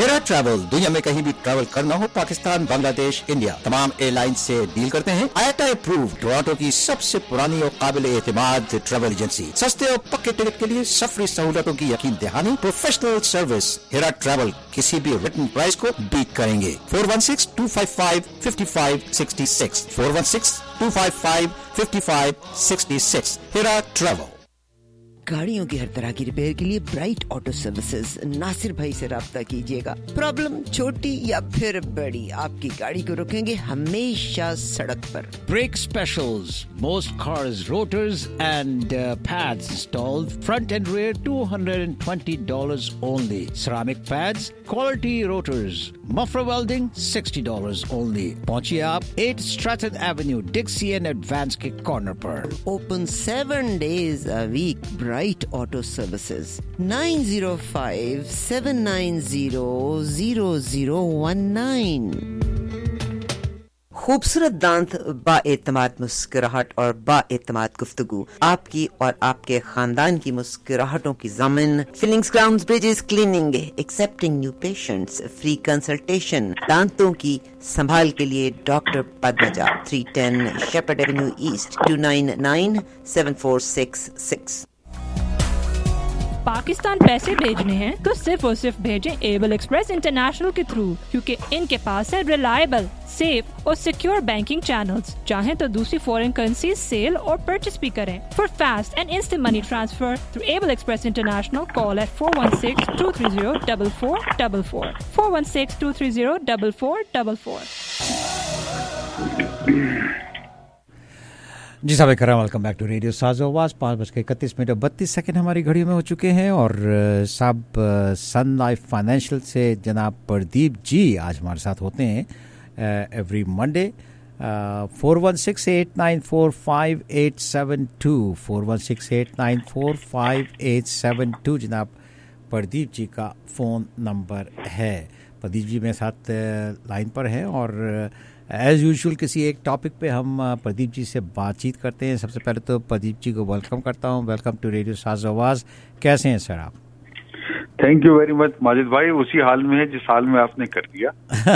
Hera travel दुनिया में कहीं भी travel करना हो, Pakistan, Bangladesh, India, तमाम airline से deal करते हैं। आईएटा अप्रूव्ड टोरंटो की सबसे पुरानी और काबिल एतमाद ट्रैवल एजेंसी। सस्ते और पक्के टिकट के लिए सफरी सहूलतों की यकीन दहानी, प्रोफेशनल सर्विस। हेरा ट्रैवल किसी भी रिटन प्राइस को बीट करेंगे। Four one six two five five fifty five sixty six four one six two five five fifty five sixty six. Hera travel. गाड़ियों की हर तरह की रिपेयर के लिए ब्राइट ऑटो सर्विसेज नासिर भाई से राब्ता कीजिएगा। प्रॉब्लम छोटी या फिर बड़ी, आपकी गाड़ी को रोकेंगे हमेशा सड़क पर। Brake specials, most cars, rotors and uh, pads installed, front and rear, two hundred twenty dollars only. Ceramic pads, quality rotors, muffler welding, sixty dollars only. पहुंचिए आप eight Stratton Avenue, Dixie and Advance के corner पर। Open seven days a week. Bright Auto Services nine zero five seven nine zero zero zero one nine। खूबसूरत दांत, बाएतमाद मुस्कुराहट और बाएतमाद गुफ्तगू, आपकी और आपके खानदान की मुस्कुराहटों की ज़मीन। Fillings, crowns, bridges, cleaning, accepting new patients, free consultation. दांतों की संभाल के लिए doctor Padmaja, three ten Sheppard Avenue East, two nine nine seven four six six. Pakistan पैसे भेजने हैं तो सिर्फ और सिर्फ भेजें एबल एक्सप्रेस इंटरनेशनल के थ्रू, क्योंकि इनके पास है रिलायबल, सेफ और सिक्योर बैंकिंग चैनल्स। चाहें तो दूसरी फॉरेन करेंसी सेल और परचेस भी करें। For fast and instant money transfer through Able Express International, call at four one six two three zero double four double four four one six two three zero double four double four. जी साहब कराम, welcome back to radio Sazo Awaz. पाँच बज के इकतीस minute और बत्तीस second हमारी घड़ियों में हो चुके हैं और साहब सन लाइफ फाइनेंशियल से जनाब प्रदीप जी आज हमारे साथ होते हैं every Monday. Four one six eight nine four five eight seven two four one six eight nine four five eight seven two जनाब प्रदीप जी का फ़ोन नंबर है। प्रदीप जी मेरे साथ लाइन पर हैं और एज़ यूजुअल किसी एक टॉपिक पे हम प्रदीप जी से बातचीत करते हैं। सबसे पहले तो प्रदीप जी को वेलकम करता हूँ। वेलकम टू रेडियो साज़ो आवाज़। कैसे हैं सर आप? Thank you very much Majid भाई, उसी हाल में है जिस हाल में आपने कर दिया।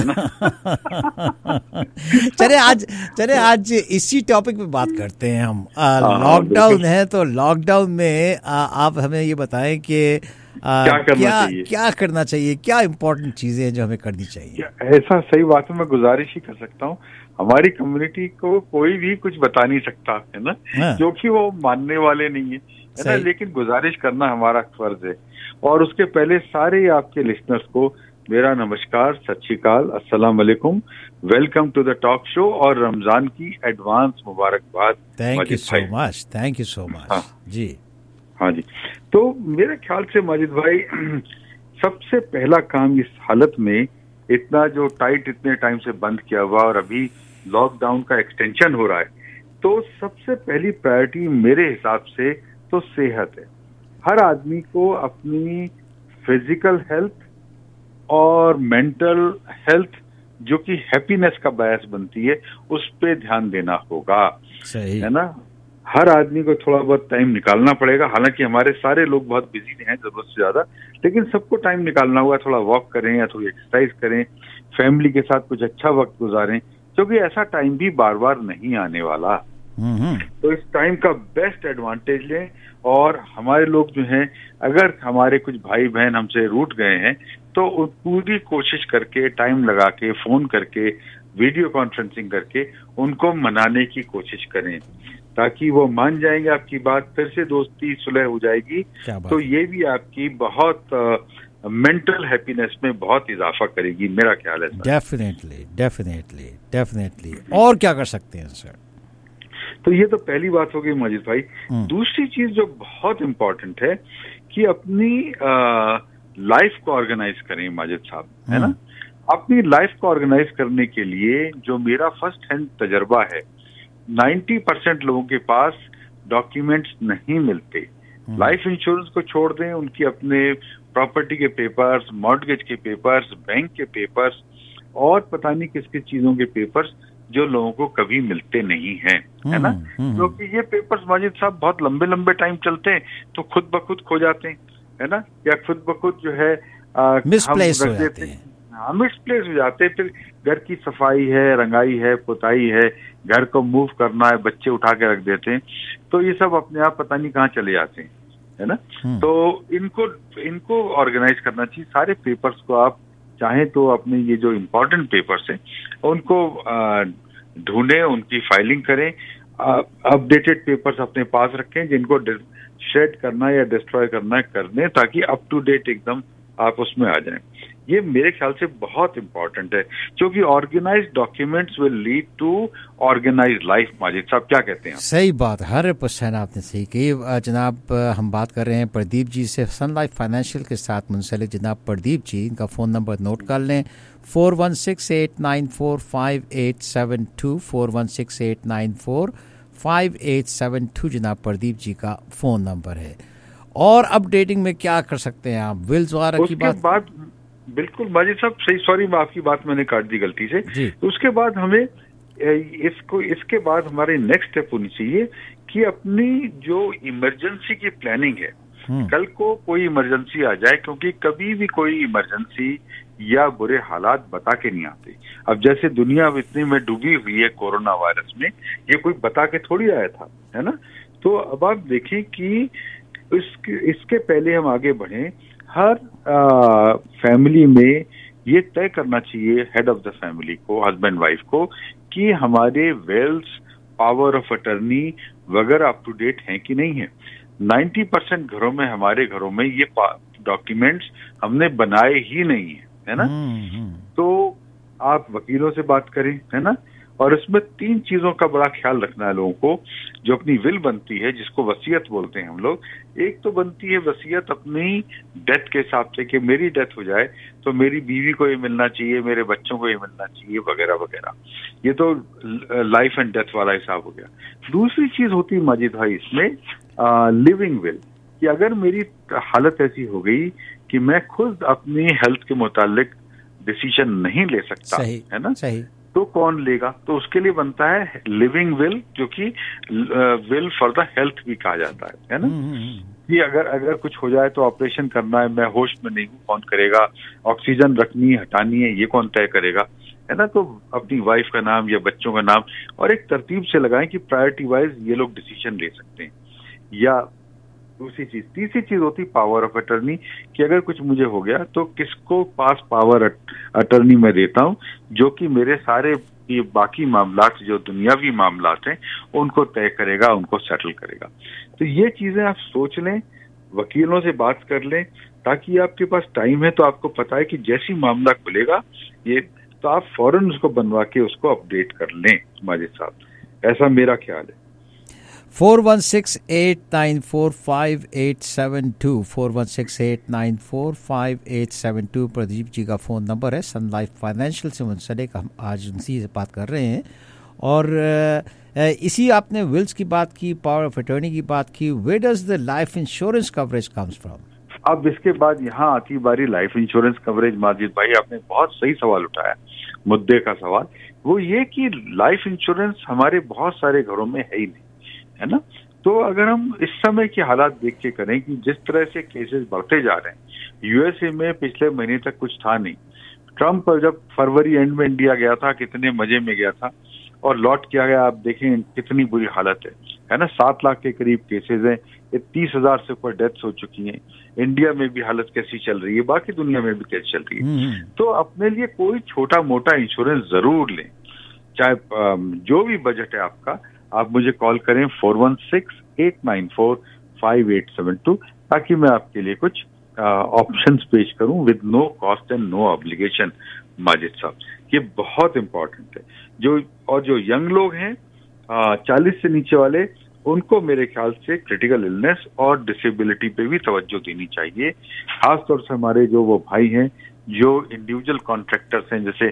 चले आज चले आज इसी टॉपिक पे बात करते हैं हम। लॉकडाउन है तो लॉकडाउन में आ, आप हमें ये बताएं कि क्या करना क्या, चाहिए क्या करना चाहिए, क्या इम्पोर्टेंट चीजें हैं जो हमें करनी चाहिए? ऐसा सही बात है, मैं गुजारिश ही कर सकता हूँ। हमारी कम्युनिटी को कोई भी कुछ बता नहीं सकता है ना, जो कि वो मानने वाले नहीं है, है ना, लेकिन गुजारिश करना हमारा फर्ज है। और उसके पहले सारे आपके लिसनर्स को मेरा नमस्कार, सत श्री अकाल, अस्सलाम वालेकुम, welcome to the talk show और रमजान की एडवांस मुबारकबाद। Thank you so much, thank you so much. जी हाँ जी, तो मेरे ख्याल से माजिद भाई सबसे पहला काम इस हालत में, इतना जो टाइट इतने टाइम से बंद किया हुआ और अभी लॉकडाउन का एक्सटेंशन हो रहा है, तो सबसे पहली प्रायोरिटी मेरे हिसाब से तो सेहत है। हर आदमी को अपनी फिजिकल हेल्थ और मेंटल हेल्थ जो कि हैप्पीनेस का बायस बनती है, उस पे ध्यान देना होगा। सही है ना, हर आदमी को थोड़ा बहुत टाइम निकालना पड़ेगा। हालांकि हमारे सारे लोग बहुत बिजी हैं जरूरत से ज्यादा, लेकिन सबको टाइम निकालना होगा। थोड़ा वॉक करें या थोड़ी एक्सरसाइज करें, फैमिली के साथ कुछ अच्छा वक्त गुजारें, क्योंकि ऐसा टाइम भी बार बार नहीं आने वाला। तो इस टाइम का बेस्ट एडवांटेज लें। और हमारे लोग जो हैं, अगर हमारे कुछ भाई बहन हमसे रूठ गए हैं, तो पूरी कोशिश करके, टाइम लगा के, फोन करके, वीडियो कॉन्फ्रेंसिंग करके उनको मनाने की कोशिश करें, ताकि वो मान जाएंगे आपकी बात, फिर से दोस्ती सुलह हो जाएगी। तो ये भी आपकी बहुत मेंटल हैप्पीनेस में बहुत इजाफा करेगी, मेरा ख्याल है। Definitely definitely definitely. और क्या कर सकते हैं सर? तो ये तो पहली बात हो गई माजिद भाई। दूसरी चीज जो बहुत इम्पोर्टेंट है कि अपनी लाइफ को ऑर्गेनाइज करें माजिद साहब, है ना। अपनी लाइफ को ऑर्गेनाइज करने के लिए जो मेरा फर्स्ट हैंड तजर्बा है, नब्बे परसेंट लोगों के पास डॉक्यूमेंट्स नहीं मिलते। लाइफ इंश्योरेंस को छोड़ दें, उनकी अपने प्रॉपर्टी के पेपर्स, मॉर्गेज के पेपर्स, बैंक के पेपर्स और पता नहीं किस किस चीजों के पेपर्स जो लोगों को कभी मिलते नहीं हैं, है ना। क्योंकि ये पेपर्स माजिद साहब बहुत लंबे लंबे टाइम चलते हैं, तो खुद ब खुद खो जाते हैं, है ना, या खुद ब खुद जो है मिसप्लेस हो जाते हैं। हाँ, मिसप्लेस हो जाते हैं। फिर घर की सफाई है, रंगाई है, पुताई है, घर को मूव करना है, बच्चे उठा के रख देते हैं, तो ये सब अपने आप पता नहीं कहाँ चले जाते हैं, है ना। तो इनको इनको ऑर्गेनाइज करना चाहिए। सारे पेपर्स को आप चाहें तो अपने ये जो इम्पोर्टेंट पेपर्स हैं उनको ढूंढें, उनकी फाइलिंग करें, अपडेटेड पेपर्स अपने पास रखें, जिनको शेड करना या डिस्ट्रॉय करना है कर दें, ताकि अप टू डेट एकदम आप उसमें आ जाएं। ये मेरे ख्याल से बहुत इंपॉर्टेंट है, क्योंकि organised documents will lead to organised life. Majid साहब क्या कहते हैं? सही बात, हर परसेंट आपने सही कही। जनाब हम बात कर रहे हैं प्रदीप जी से, सन लाइफ फाइनेंशियल के साथ मुंसलिक जनाब प्रदीप जी, इनका फ़ोन नंबर नोट कर लें, four one six eight nine four five eight seven two, four one six eight nine four five eight seven two जनाब प्रदीप जी का फ़ोन नंबर है। और अपडेटिंग में क्या कर सकते हैं आप, विल्स वगैरह की बात? बाद बिल्कुल माजिद साहब सही, सॉरी मैं आपकी बात मैंने काट दी गलती से। तो उसके बाद हमें इसको इसके बाद हमारे नेक्स्ट स्टेप होनी चाहिए कि अपनी जो इमरजेंसी की प्लानिंग है, कल को कोई इमरजेंसी आ जाए, क्योंकि कभी भी कोई इमरजेंसी या बुरे हालात बता के नहीं आते। अब जैसे दुनिया अब इतनी में डूबी हुई है कोरोना वायरस में, ये कोई बता के थोड़ी आया था, है ना। तो अब आप देखें कि इसके इसके पहले हम आगे बढ़ें, हर आ, फैमिली में ये तय करना चाहिए हेड ऑफ द फैमिली को, हस्बैंड वाइफ को, कि हमारे वेल्स, पावर ऑफ अटर्नी वगैरह अप टू डेट हैं कि नहीं है। नब्बे परसेंट घरों में, हमारे घरों में ये डॉक्यूमेंट्स हमने बनाए ही नहीं है, है ना। तो आप वकीलों से बात करें, है ना। और इसमें तीन चीजों का बड़ा ख्याल रखना है लोगों को। जो अपनी विल बनती है, जिसको वसीयत बोलते हैं हम लोग, एक तो बनती है वसीयत अपनी डेथ के हिसाब से, कि मेरी डेथ हो जाए तो मेरी बीवी को ये मिलना चाहिए, मेरे बच्चों को ये मिलना चाहिए, वगैरह वगैरह। ये तो लाइफ एंड डेथ वाला हिसाब हो गया। दूसरी चीज होती है माजिद भाई इसमें लिविंग विल, कि अगर मेरी हालत ऐसी हो गई कि मैं खुद अपनी हेल्थ के मुतालिक डिसीजन नहीं ले सकता, है ना, सही, तो कौन लेगा? तो उसके लिए बनता है लिविंग विल, जो कि विल फॉर द हेल्थ भी कहा जाता है, है ना। कि अगर अगर कुछ हो जाए तो ऑपरेशन करना है, मैं होश में नहीं हूँ, कौन करेगा? ऑक्सीजन रखनी है, हटानी है, ये कौन तय करेगा, है ना। तो अपनी वाइफ का नाम या बच्चों का नाम, और एक तरतीब से लगाएं कि प्रायोरिटी वाइज ये लोग डिसीजन ले सकते हैं। या दूसरी चीज, तीसरी चीज होती पावर ऑफ अटर्नी, कि अगर कुछ मुझे हो गया तो किसको पास पावर अटर्नी मैं देता हूँ, जो कि मेरे सारे ये बाकी मामलात, जो दुनियावी मामलात हैं, उनको तय करेगा, उनको सेटल करेगा। तो ये चीजें आप सोच लें, वकीलों से बात कर लें, ताकि आपके पास टाइम है तो आपको पता है कि जैसी मामला खुलेगा ये, तो आप फौरन उसको बनवा के उसको अपडेट कर लें माजिद साहब। ऐसा मेरा ख्याल है। Four one six eight nine four five eight seven two, four one six eight nine four five eight seven two Pradeep ji का फ़ोन नंबर है। सन लाइफ फाइनेंशियल से मुंसलिक हम आज उनसी से बात कर रहे हैं। और इसी आपने विल्स की बात की, पावर ऑफ अटर्नी की बात की, where does the life insurance coverage comes from? अब इसके बाद यहाँ आती बारी लाइफ इंश्योरेंस कवरेज। माजिद भाई आपने बहुत सही सवाल उठाया, मुद्दे का सवाल। वो ये कि लाइफ इंश्योरेंस हमारे बहुत सारे घरों में है ही नहीं, है ना। तो अगर हम इस समय के हालात देख के करें कि जिस तरह से केसेस बढ़ते जा रहे हैं, यूएसए में पिछले महीने तक कुछ था नहीं। ट्रम्प जब फरवरी एंड में इंडिया गया था, कितने मजे में गया था, और लौट किया गया, आप देखें कितनी बुरी हालत है, है ना। सात लाख के करीब केसेस हैं, तीस हजार से ऊपर डेथ्स हो चुकी हैं। इंडिया में भी हालत कैसी चल रही है, बाकी दुनिया में भी कैसी चल रही है। तो अपने लिए कोई छोटा मोटा इंश्योरेंस जरूर लें, चाहे जो भी बजट है आपका। आप मुझे कॉल करें four one six eight nine four five eight seven two, ताकि मैं आपके लिए कुछ ऑप्शंस पेश करूं with no cost and no obligation. Majid साहब, ये बहुत इंपॉर्टेंट है। जो और जो यंग लोग हैं, चालीस से नीचे वाले, उनको मेरे ख्याल से क्रिटिकल इलनेस और डिसेबिलिटी पे भी तवज्जो देनी चाहिए। खासतौर से हमारे जो वो भाई हैं जो इंडिविजुअल कॉन्ट्रैक्टर्स हैं, जैसे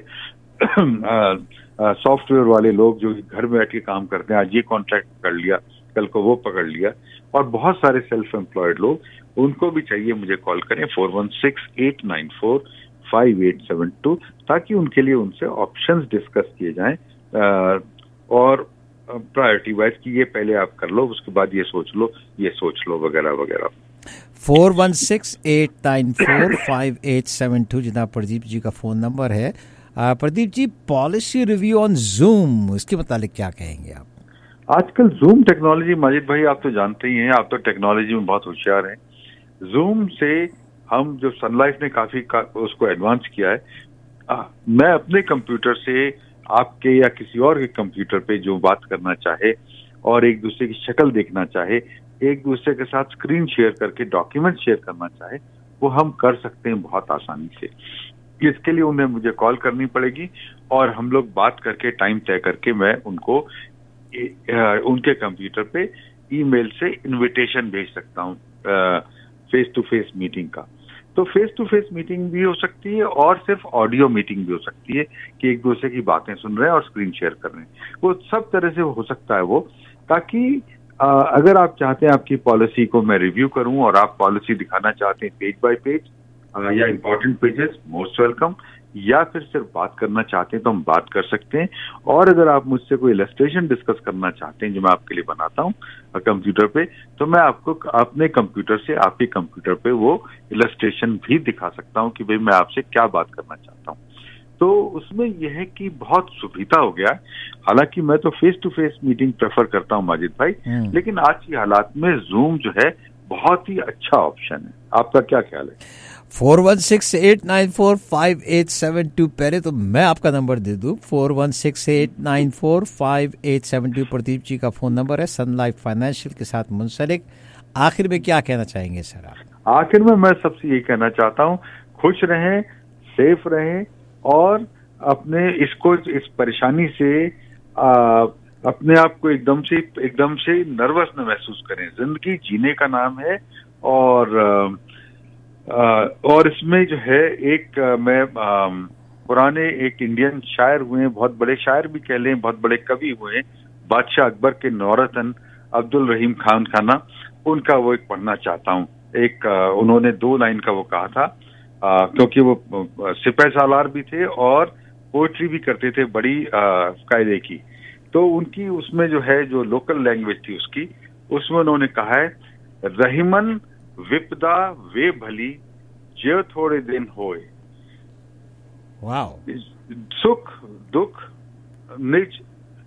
सॉफ्टवेयर uh, वाले लोग जो घर में बैठ के काम करते हैं, आज ये कॉन्ट्रैक्ट पकड़ लिया, कल को वो पकड़ लिया, और बहुत सारे सेल्फ एम्प्लॉयड लोग, उनको भी चाहिए मुझे कॉल करें four one six eight nine four five eight seven two, ताकि उनके लिए उनसे ऑप्शंस डिस्कस किए जाएं, uh, और प्रायोरिटी वाइज कि ये पहले आप कर लो, उसके बाद ये सोच लो, ये सोच लो, वगैरह वगैरह। Four one six eight nine four five eight seven two जनाब प्रदीप जी का फ़ोन नंबर है। Pradeep ji, policy review on Zoom, इसके मुतालिक क्या कहेंगे आप? आजकल जूम टेक्नोलॉजी, माजिद भाई आप तो जानते ही हैं, आप तो टेक्नोलॉजी में बहुत होशियार हैं। जूम से हम जो सन लाइफ ने काफी का, उसको एडवांस किया है। आ, मैं अपने कंप्यूटर से आपके या किसी और के कंप्यूटर पे जो बात करना चाहे और एक दूसरे की शक्ल देखना चाहे, एक दूसरे के साथ स्क्रीन शेयर करके डॉक्यूमेंट शेयर करना चाहे, वो हम कर सकते हैं बहुत आसानी से। इसके लिए उन्हें मुझे कॉल करनी पड़ेगी और हम लोग बात करके टाइम तय करके मैं उनको उनके कंप्यूटर पे ईमेल से इनविटेशन भेज सकता हूँ फेस टू फेस मीटिंग का। तो फेस टू फेस मीटिंग भी हो सकती है और सिर्फ ऑडियो मीटिंग भी हो सकती है कि एक दूसरे की बातें सुन रहे हैं और स्क्रीन शेयर कर रहे हैं। वो सब तरह से हो सकता है वो, ताकि आ, अगर आप चाहते हैं आपकी पॉलिसी को मैं रिव्यू करूं और आप पॉलिसी दिखाना चाहते हैं पेज बाय पेज या इंपॉर्टेंट पेजेस, मोस्ट वेलकम। या फिर सिर्फ बात करना चाहते हैं तो हम बात कर सकते हैं। और अगर आप मुझसे कोई इलस्ट्रेशन डिस्कस करना चाहते हैं जो मैं आपके लिए बनाता हूँ कंप्यूटर पे, तो मैं आपको अपने कंप्यूटर से आपके कंप्यूटर पे वो इलस्ट्रेशन भी दिखा सकता हूँ कि भाई मैं आपसे क्या बात करना चाहता हूँ। तो उसमें यह है कि बहुत सुविधा हो गया है। हालांकि मैं तो face to face meeting prefer करता हूँ माजिद भाई, लेकिन आज की हालात में जूम जो है बहुत ही अच्छा ऑप्शन है। आपका क्या ख्याल है? Four one six eight nine four five eight seven two, पहले तो मैं आपका नंबर दे दूं, four one six eight nine four five eight seven two Pradeep ji का फोन नंबर है, सन लाइफ फाइनेंशियल के साथ मुंसलिक। आखिर में क्या कहना चाहेंगे सर आप? आखिर में मैं सबसे यही कहना चाहता हूँ, खुश रहें, सेफ रहें और अपने इसको इस परेशानी से आ, अपने आप को एकदम से एकदम से नर्वस न महसूस करें। जिंदगी जीने का नाम है और आ, Uh, और इसमें जो है एक uh, मैं uh, पुराने एक इंडियन शायर हुए हैं, बहुत बड़े शायर भी कह लें, बहुत बड़े कवि हुए हैं, बादशाह अकबर के नौरतन अब्दुल रहीम खान खाना, उनका वो एक पढ़ना चाहता हूँ। एक uh, उन्होंने दो लाइन का वो कहा था, uh, क्योंकि वो uh, सिपह सालार भी थे और पोएट्री भी करते थे बड़ी uh, कायदे की। तो उनकी उसमें जो है जो लोकल लैंग्वेज थी उसकी, उसमें उन्होंने कहा है, रहीमन विपदा वे भली जो थोड़े दिन होए, वाओ, सुख दुख निज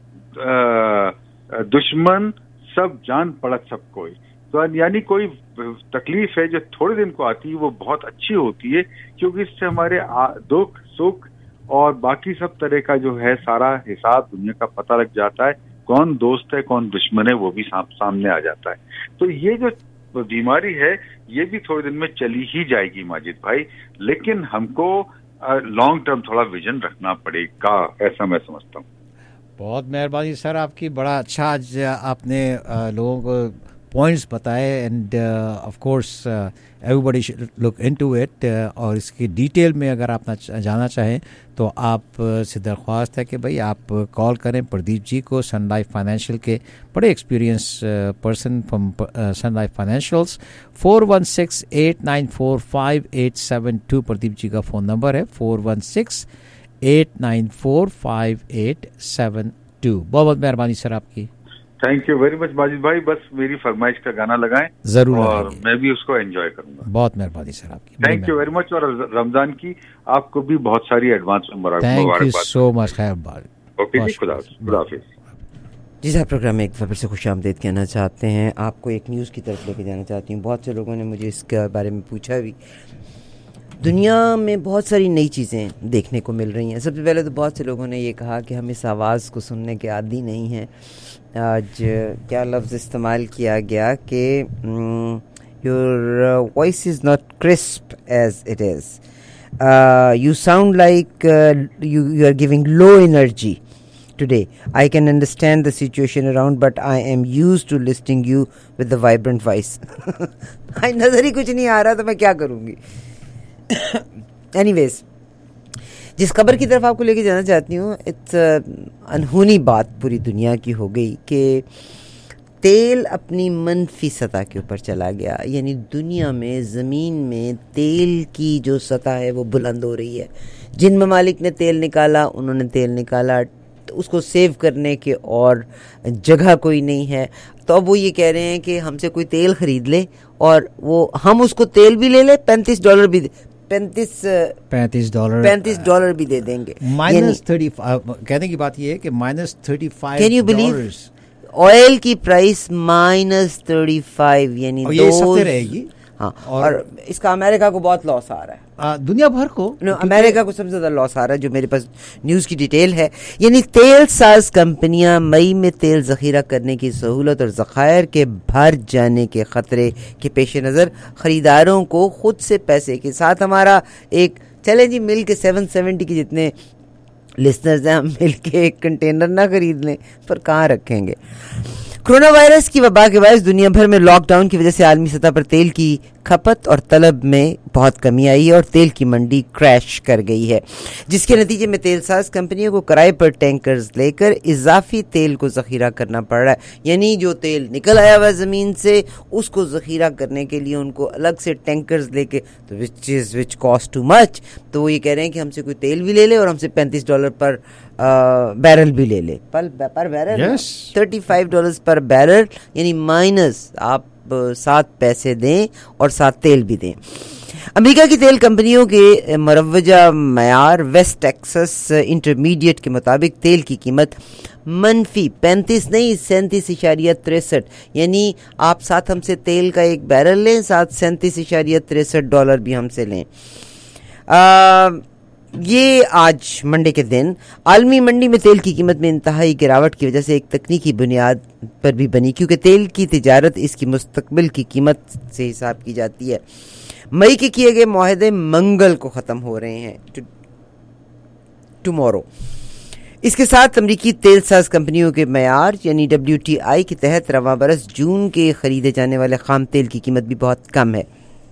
दुश्मन सब जान पड़त सब कोई। तो यानी कोई तकलीफ है जो थोड़े दिन को आती है वो बहुत अच्छी होती है, क्योंकि इससे हमारे दुख सुख और बाकी सब तरह का जो है सारा हिसाब दुनिया का पता लग जाता है, कौन दोस्त है कौन दुश्मन है वो भी सामने आ जाता है। तो ये जो बीमारी है ये भी थोड़े दिन में चली ही जाएगी माजिद भाई, लेकिन हमको लॉन्ग टर्म थोड़ा विजन रखना पड़ेगा, ऐसा मैं समझता हूँ। बहुत मेहरबानी सर आपकी, बड़ा अच्छा आज आपने लोगों को पॉइंट्स बताए end of course everybody should look into it. और इसकी डिटेल में अगर आप जाना चाहें तो आप uh, से दरख्वास्त है कि भाई आप कॉल करें प्रदीप जी को, सन लाइफ फाइनेंशियल के बड़े experience person from Sun Life Financials. Four one six eight nine four five eight seven two Pradeep ji का फ़ोन नंबर है, four one six eight nine four five eight seven two. बहुत बहुत मेहरबानी sir आपकी। Thank you very much Majid भाई, बस मेरी फरमाइश का गाना लगाएं जरूर और मैं भी उसको एंजॉय करूंगा। बहुत मेहरबानी सर आपकी, थैंक यू वेरी मच। और रमजान की आपको भी बहुत सारी एडवांस में मुबारकबाद। Thank you so much. खैर बात। ओके जी, खुदा खुदा हाफिज। जी साहब, प्रोग्राम में एक बार फिर से खुश आमदीद कहना चाहते हैं। आपको एक न्यूज़ की तरफ लेके जाना चाहती हूँ। बहुत से लोगों ने मुझे इसके बारे में पूछा भी। दुनिया में बहुत सारी नई चीज़ें देखने को मिल रही हैं। सबसे पहले तो बहुत से लोगों ने ये कहा कि हम इस आवाज़ को सुनने के आदी नहीं हैं। आज क्या लफ्ज़ इस्तेमाल किया गया कि your voice is not crisp as it is, you sound like you you are giving low energy today. I can understand the situation around, but I am used to listening you with the vibrant voice. नज़र ही कुछ नहीं आ रहा तो मैं क्या करूँगी। Anyways, जिस खबर की तरफ आपको लेके जाना चाहती हूँ, इट्स अनहोनी बात पूरी दुनिया की हो गई कि तेल अपनी मनफी सतह के ऊपर चला गया। यानी दुनिया में ज़मीन में तेल की जो सतह है वो बुलंद हो रही है। जिन ममालिक ने तेल निकाला उन्होंने तेल निकाला, तो उसको सेव करने के और जगह कोई नहीं है, तो अब वो ये कह रहे हैं कि हमसे कोई तेल ख़रीद ले और वो हम उसको तेल भी ले ले पैंतीस डॉलर भी पैंतीस पैंतीस डॉलर पैंतीस डॉलर भी दे देंगे। माइनस थर्टी कहने की बात ये है कि minus thirty five can you believe oil की प्राइस माइनस थर्टी फाइव यानी ये सस्ते रहेगी। हाँ, और, और इसका अमेरिका को बहुत लॉस आ रहा है, आ, दुनिया भर को नो अमेरिका को सबसे ज्यादा लॉस आ रहा है। जो मेरे पास न्यूज की डिटेल है, यानी तेल साज कंपनियां मई में तेल जखीरा करने की सहूलत और जखायर के भर जाने के खतरे के पेश नज़र खरीदारों को खुद से पैसे के साथ हमारा एक चले जी मिल के सेवन सेवेंटी के जितने लिसनर्स हैं, हम मिल के एक कंटेनर ना खरीद लें, पर कहाँ रखेंगे। कोरोना वायरस की वबा के बायस दुनिया भर में लॉकडाउन की वजह से आलमी सतह पर तेल की खपत और तलब में बहुत कमी आई है और तेल की मंडी क्रैश कर गई है, जिसके नतीजे में तेल साज कंपनियों को किराए पर टैंकर्स लेकर इजाफी तेल को जखीरा करना पड़ रहा है। यानी जो तेल निकल आया हुआ ज़मीन से उसको जखीरा करने के लिए उनको अलग से टैंकर्स लेके, तो which is which cost too much. तो वो ये कह रहे हैं कि हमसे कोई तेल भी ले ले और हमसे पैंतीस डॉलर पर बैरल भी ले ले, पर per barrel thirty five dollar per barrel, यानी माइनस आप सात पैसे दें और सात तेल भी दें। अमेरिका की तेल कंपनियों के मरवजा मयार वेस्ट टेक्सास इंटरमीडिएट के मुताबिक तेल की कीमत मनफी पैंतीस नहीं सैंतीस इशारिया तिरसठ, यानी आप साथ हमसे तेल का एक बैरल लें, साथ सैंतीस इशारिया तिरसठ डॉलर भी हमसे लें। आ, ये आज मंडे के दिन आलमी मंडी में तेल की कीमत में इंतहाई गिरावट की वजह से एक तकनीकी बुनियाद पर भी बनी, क्योंकि तेल की तिजारत इसकी मुस्तकबिल की कीमत से हिसाब की जाती है। मई के किए गए मुआहदे मंगल को ख़त्म हो रहे हैं, टुमारो। इसके साथ अमरीकी तेल साज कंपनियों के मयार यानी डब्ल्यू टी आई के तहत रवा बरस जून के खरीदे जाने वाले खाम तेल की कीमत भी बहुत कम है।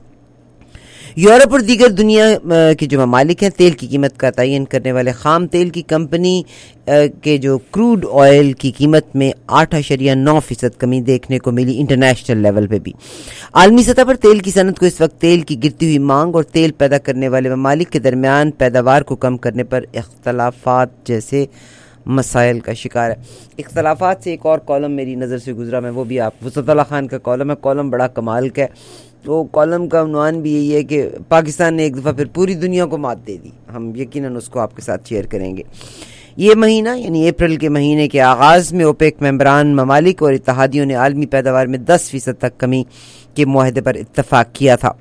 यूरोप और दीगर दुनिया के जो ममालिक हैं, तेल की कीमत का तयन करने वाले खाम तेल की कंपनी के जो क्रूड ऑयल की कीमत में आठ अशरिया नौ फीसद कमी देखने को मिली इंटरनेशनल लेवल पे भी। आलमी सतह पर तेल की सनत को इस वक्त तेल की गिरती हुई मांग और तेल पैदा करने वाले ममालिक के दरमियान पैदावार को कम करने पर इख्तलाफात जैसे मसाइल का शिकार है। इख्तलाफात से एक और कॉलम मेरी नज़र से गुजरा, मैं वो भी आप वसत अल्लाह खान का कॉलम है, कॉलम बड़ा कमाल का है। वो कॉलम का उन्वान भी यही है कि पाकिस्तान ने एक दफ़ा फिर पूरी दुनिया को मात दे दी। हम यकीनन उसको आपके साथ शेयर करेंगे। ये महीना यानी अप्रैल के महीने के आगाज़ में ओपेक मेंबरान ममालिक और इत्तहादियों ने आलमी पैदावार में दस फीसद तक कमी के मुआहदे पर इत्तफाक किया था।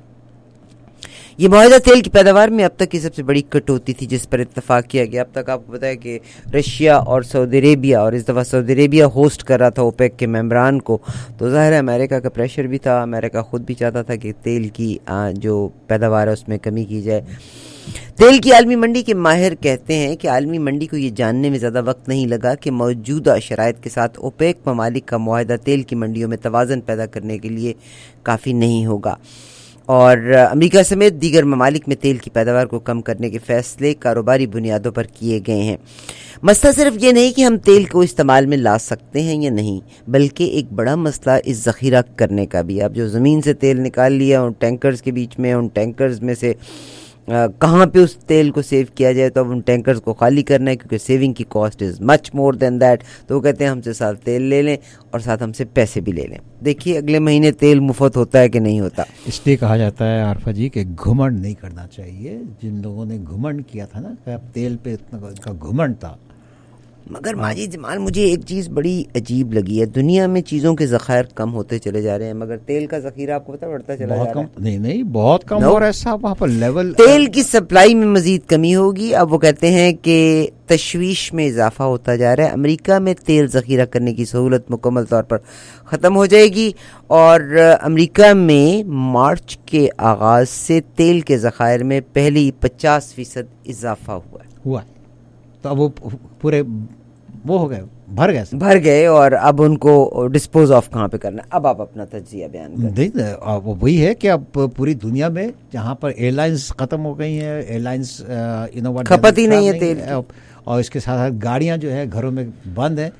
ये मुआहदा तेल की पैदावार में अब तक की सबसे बड़ी कटौती थी जिस पर इत्तफाक किया गया। अब तक आपको पता है कि रशिया और सऊदी अरेबिया, और इस दफ़ा सऊदी अरेबिया होस्ट कर रहा था ओपेक के मेंबरान को, तो ज़ाहिर है अमेरिका का प्रेशर भी था। अमेरिका ख़ुद भी चाहता था कि तेल की जो पैदावार है उसमें कमी की जाए। तेल की आलमी मंडी के माहिर कहते हैं कि आलमी मंडी को ये जानने में ज़्यादा वक्त नहीं लगा कि मौजूदा शराइत के साथ ओपेक ममालिक का मुआहदा तेल की मंडियों में तवाज़न पैदा करने के लिए काफ़ी नहीं होगा, और अमेरिका समेत दीगर ममालिक में तेल की पैदावार को कम करने के फैसले कारोबारी बुनियादों पर किए गए हैं। मसला सिर्फ ये नहीं कि हम तेल को इस्तेमाल में ला सकते हैं या नहीं, बल्कि एक बड़ा मसला इस ज़ख़ीरा करने का भी। अब जो ज़मीन से तेल निकाल लिया उन टैंकर्स के बीच में, उन टैंकर्स में से कहाँ पे उस तेल को सेव किया जाए, तो अब उन टैंकर्स को खाली करना है क्योंकि सेविंग की cost is much more than that. तो वो कहते हैं हमसे साथ तेल ले लें और साथ हमसे पैसे भी ले लें। देखिए अगले महीने तेल मुफ्त होता है कि नहीं होता। इसलिए कहा जाता है आरफा जी कि घुमंड नहीं करना चाहिए। जिन लोगों ने घुमंड किया था ना, अब तेल पे इतना का घुमंड था। मगर माजिद जमाल मुझे एक चीज़ बड़ी अजीब लगी है, दुनिया में चीज़ों के ज़खायर कम होते चले जा रहे हैं मगर तेल का ज़ख़ीरा आपको पता बढ़ता चला जा रहा है। नहीं नहीं बहुत कम हो रहा है साहब, वहाँ पर लेवल तेल की सप्लाई में मजीद कमी होगी। अब वो कहते हैं कि तशवीश में इजाफा होता जा रहा है। अमेरिका में तेल ज़ख़ीरा करने की सहूलत मुकम्मल तौर पर ख़त्म हो जाएगी और अमेरिका में मार्च के आगाज़ से तेल के ज़खायर में पहले ही पचास फीसद इजाफा हुआ हुआ तो अब वो पूरे वो हो गए, भर गए भर गए और अब उनको डिस्पोज ऑफ कहाँ पे करना है। अब आप अपना तज्जिया बयान करें। वो वही है कि अब पूरी दुनिया में जहाँ पर एयरलाइंस ख़त्म हो गई हैं, एयरलाइंस इनोवा खपत ही नहीं है तेल की, और इसके साथ साथ गाड़ियाँ जो है घरों में बंद हैं,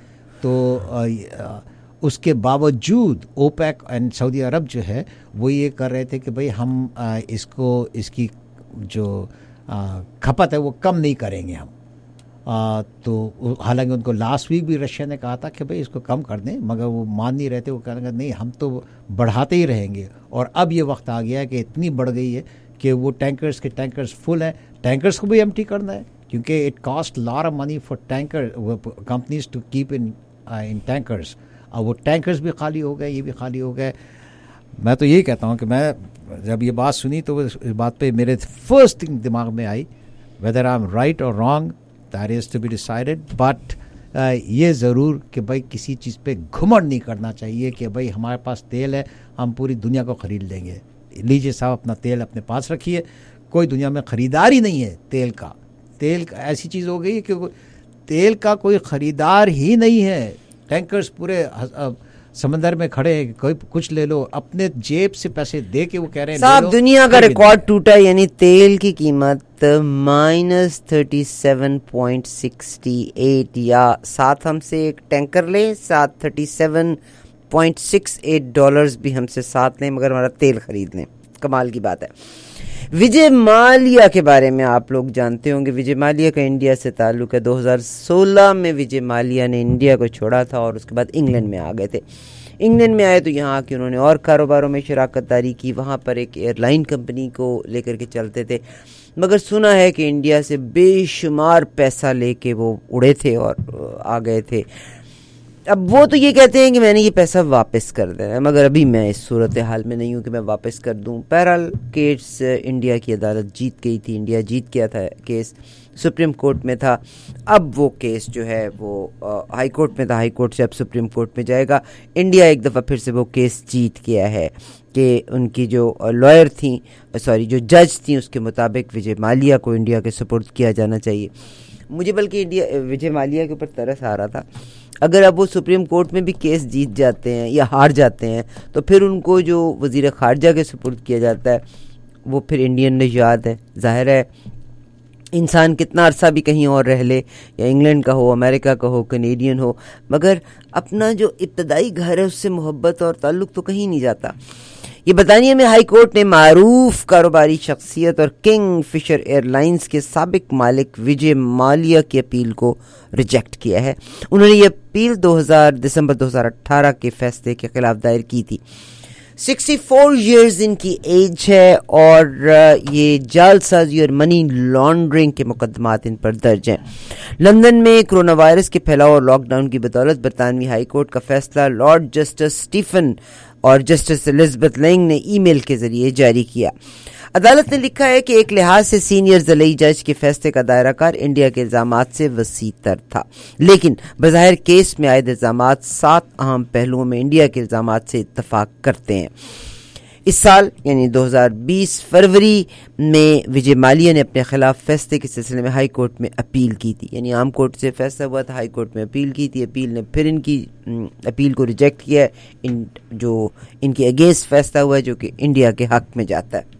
तो उसके बावजूद ओपेक एंड सऊदी अरब जो है वो ये कर रहे थे कि भाई हम इसको इसकी जो खपत है वो कम नहीं करेंगे हम। आ, तो हालांकि उनको लास्ट वीक भी रशिया ने कहा था कि भाई इसको कम कर दें, मगर वो मान नहीं रहते। वो कहेंगे नहीं हम तो बढ़ाते ही रहेंगे। और अब ये वक्त आ गया है कि इतनी बढ़ गई है कि वो टैंकर्स के टैंकर्स फुल हैं, टैंकर्स को भी एम्प्टी करना है, क्योंकि it cost lot of money for tanker companies to keep in in tankers. और वो टैंकर्स भी खाली हो गए, ये भी खाली हो गए। मैं तो यही कहता हूँ कि मैं जब ये बात सुनी तो इस बात पे मेरे फर्स्ट थिंग दिमाग में आई, वेदर आई एम राइट और wrong that is to be decided, but ये ज़रूर कि भाई किसी चीज़ पे घुमंड नहीं करना चाहिए कि भाई हमारे पास तेल है हम पूरी दुनिया को ख़रीद लेंगे। लीजिए साहब अपना तेल अपने पास रखिए, कोई दुनिया में ख़रीदार ही नहीं है तेल का। तेल ऐसी चीज़ हो गई है कि तेल का कोई ख़रीदार ही नहीं है। टैंकर्स पूरे समंदर में खड़े हैं, कोई कुछ ले लो, अपने जेब से पैसे दे के वो कह रहे हैं साहब दुनिया का रिकॉर्ड टूटा, यानी तेल की कीमत minus thirty seven point sixty eight, या साथ हमसे एक टैंकर ले साथ thirty seven point six eight dollars भी हमसे साथ लें मगर हमारा तेल खरीद लें। कमाल की बात है। विजय माल्या के बारे में आप लोग जानते होंगे। विजय माल्या का इंडिया से ताल्लुक है। दो हज़ार सोलह में विजय माल्या ने इंडिया को छोड़ा था और उसके बाद इंग्लैंड में आ गए थे। इंग्लैंड में आए तो यहाँ आके उन्होंने और कारोबारों में शराकतदारी की। वहाँ पर एक एयरलाइन कंपनी को लेकर के चलते थे, मगर सुना है कि इंडिया से बेशुमार पैसा लेके वो उड़े थे और आ गए थे। अब वो तो ये कहते हैं कि मैंने ये पैसा वापस कर देना है, मगर अभी मैं इस सूरत हाल में नहीं हूँ कि मैं वापस कर दूँ। बहरहाल केस इंडिया की अदालत जीत गई थी, इंडिया जीत गया था, केस सुप्रीम कोर्ट में था। अब वो केस जो है वो हाई कोर्ट में था, हाई कोर्ट से अब सुप्रीम कोर्ट में जाएगा। इंडिया एक दफ़ा फिर से वो केस जीत गया है कि उनकी जो लॉयर थी, सॉरी जो जज थी, उसके मुताबिक विजय माल्या को इंडिया के सुपुर्द किया जाना चाहिए। मुझे बल्कि इंडिया विजय माल्या के ऊपर तरस आ रहा था, अगर अब वो सुप्रीम कोर्ट में भी केस जीत जाते हैं या हार जाते हैं तो फिर उनको जो वज़ीर ख़ारजा के सुपुर्द किया जाता है वो फिर इंडियन नजात है। ज़ाहिर है इंसान कितना अरसा भी कहीं और रह ले, या इंग्लैंड का हो, अमेरिका का हो, कनेडियन हो, मगर अपना जो इब्तदाई घर है उससे मोहब्बत और ताल्लुक़ तो कहीं नहीं जाता। ये बरतानिया में हाई कोर्ट ने मारूफ कारोबारी शख्सियत और किंग फिशर एयरलाइंस के साबिक मालिक विजय माल्या की अपील को रिजेक्ट किया है। उन्होंने ये अपील दो हज़ार दिसंबर दो हज़ार अठारह के फैसले के खिलाफ दायर की थी। चौंसठ इयर्स इनकी एज है और ये जालसाजी और मनी लॉन्ड्रिंग के मुकदमात इन पर दर्ज हैं। लंदन में कोरोना वायरस के फैलाव और लॉकडाउन की बदौलत बरतानवी हाई कोर्ट का फैसला लॉर्ड जस्टिस स्टीफन और जस्टिस एलिजाबेथ लैंग ने ईमेल के जरिए जारी किया। अदालत ने लिखा है कि एक लिहाज से सीनियर ज़लई जज के फैसले का दायराकार इंडिया के इल्जामात से वसी तर था, लेकिन बज़ाहिर केस में आयद इल्जामात सात अहम पहलुओं में इंडिया के इल्जामात से इत्तफाक करते हैं। इस साल यानी दो हज़ार बीस फरवरी में विजय माल्या ने अपने खिलाफ फैसले के सिलसिले में हाई कोर्ट में अपील की थी, यानी आम कोर्ट से फैसला हुआ था, हाई कोर्ट में अपील की थी। अपील ने फिर इनकी अपील को रिजेक्ट किया है, इन जो इनके अगेंस्ट फैसला हुआ है जो कि इंडिया के हक में जाता है।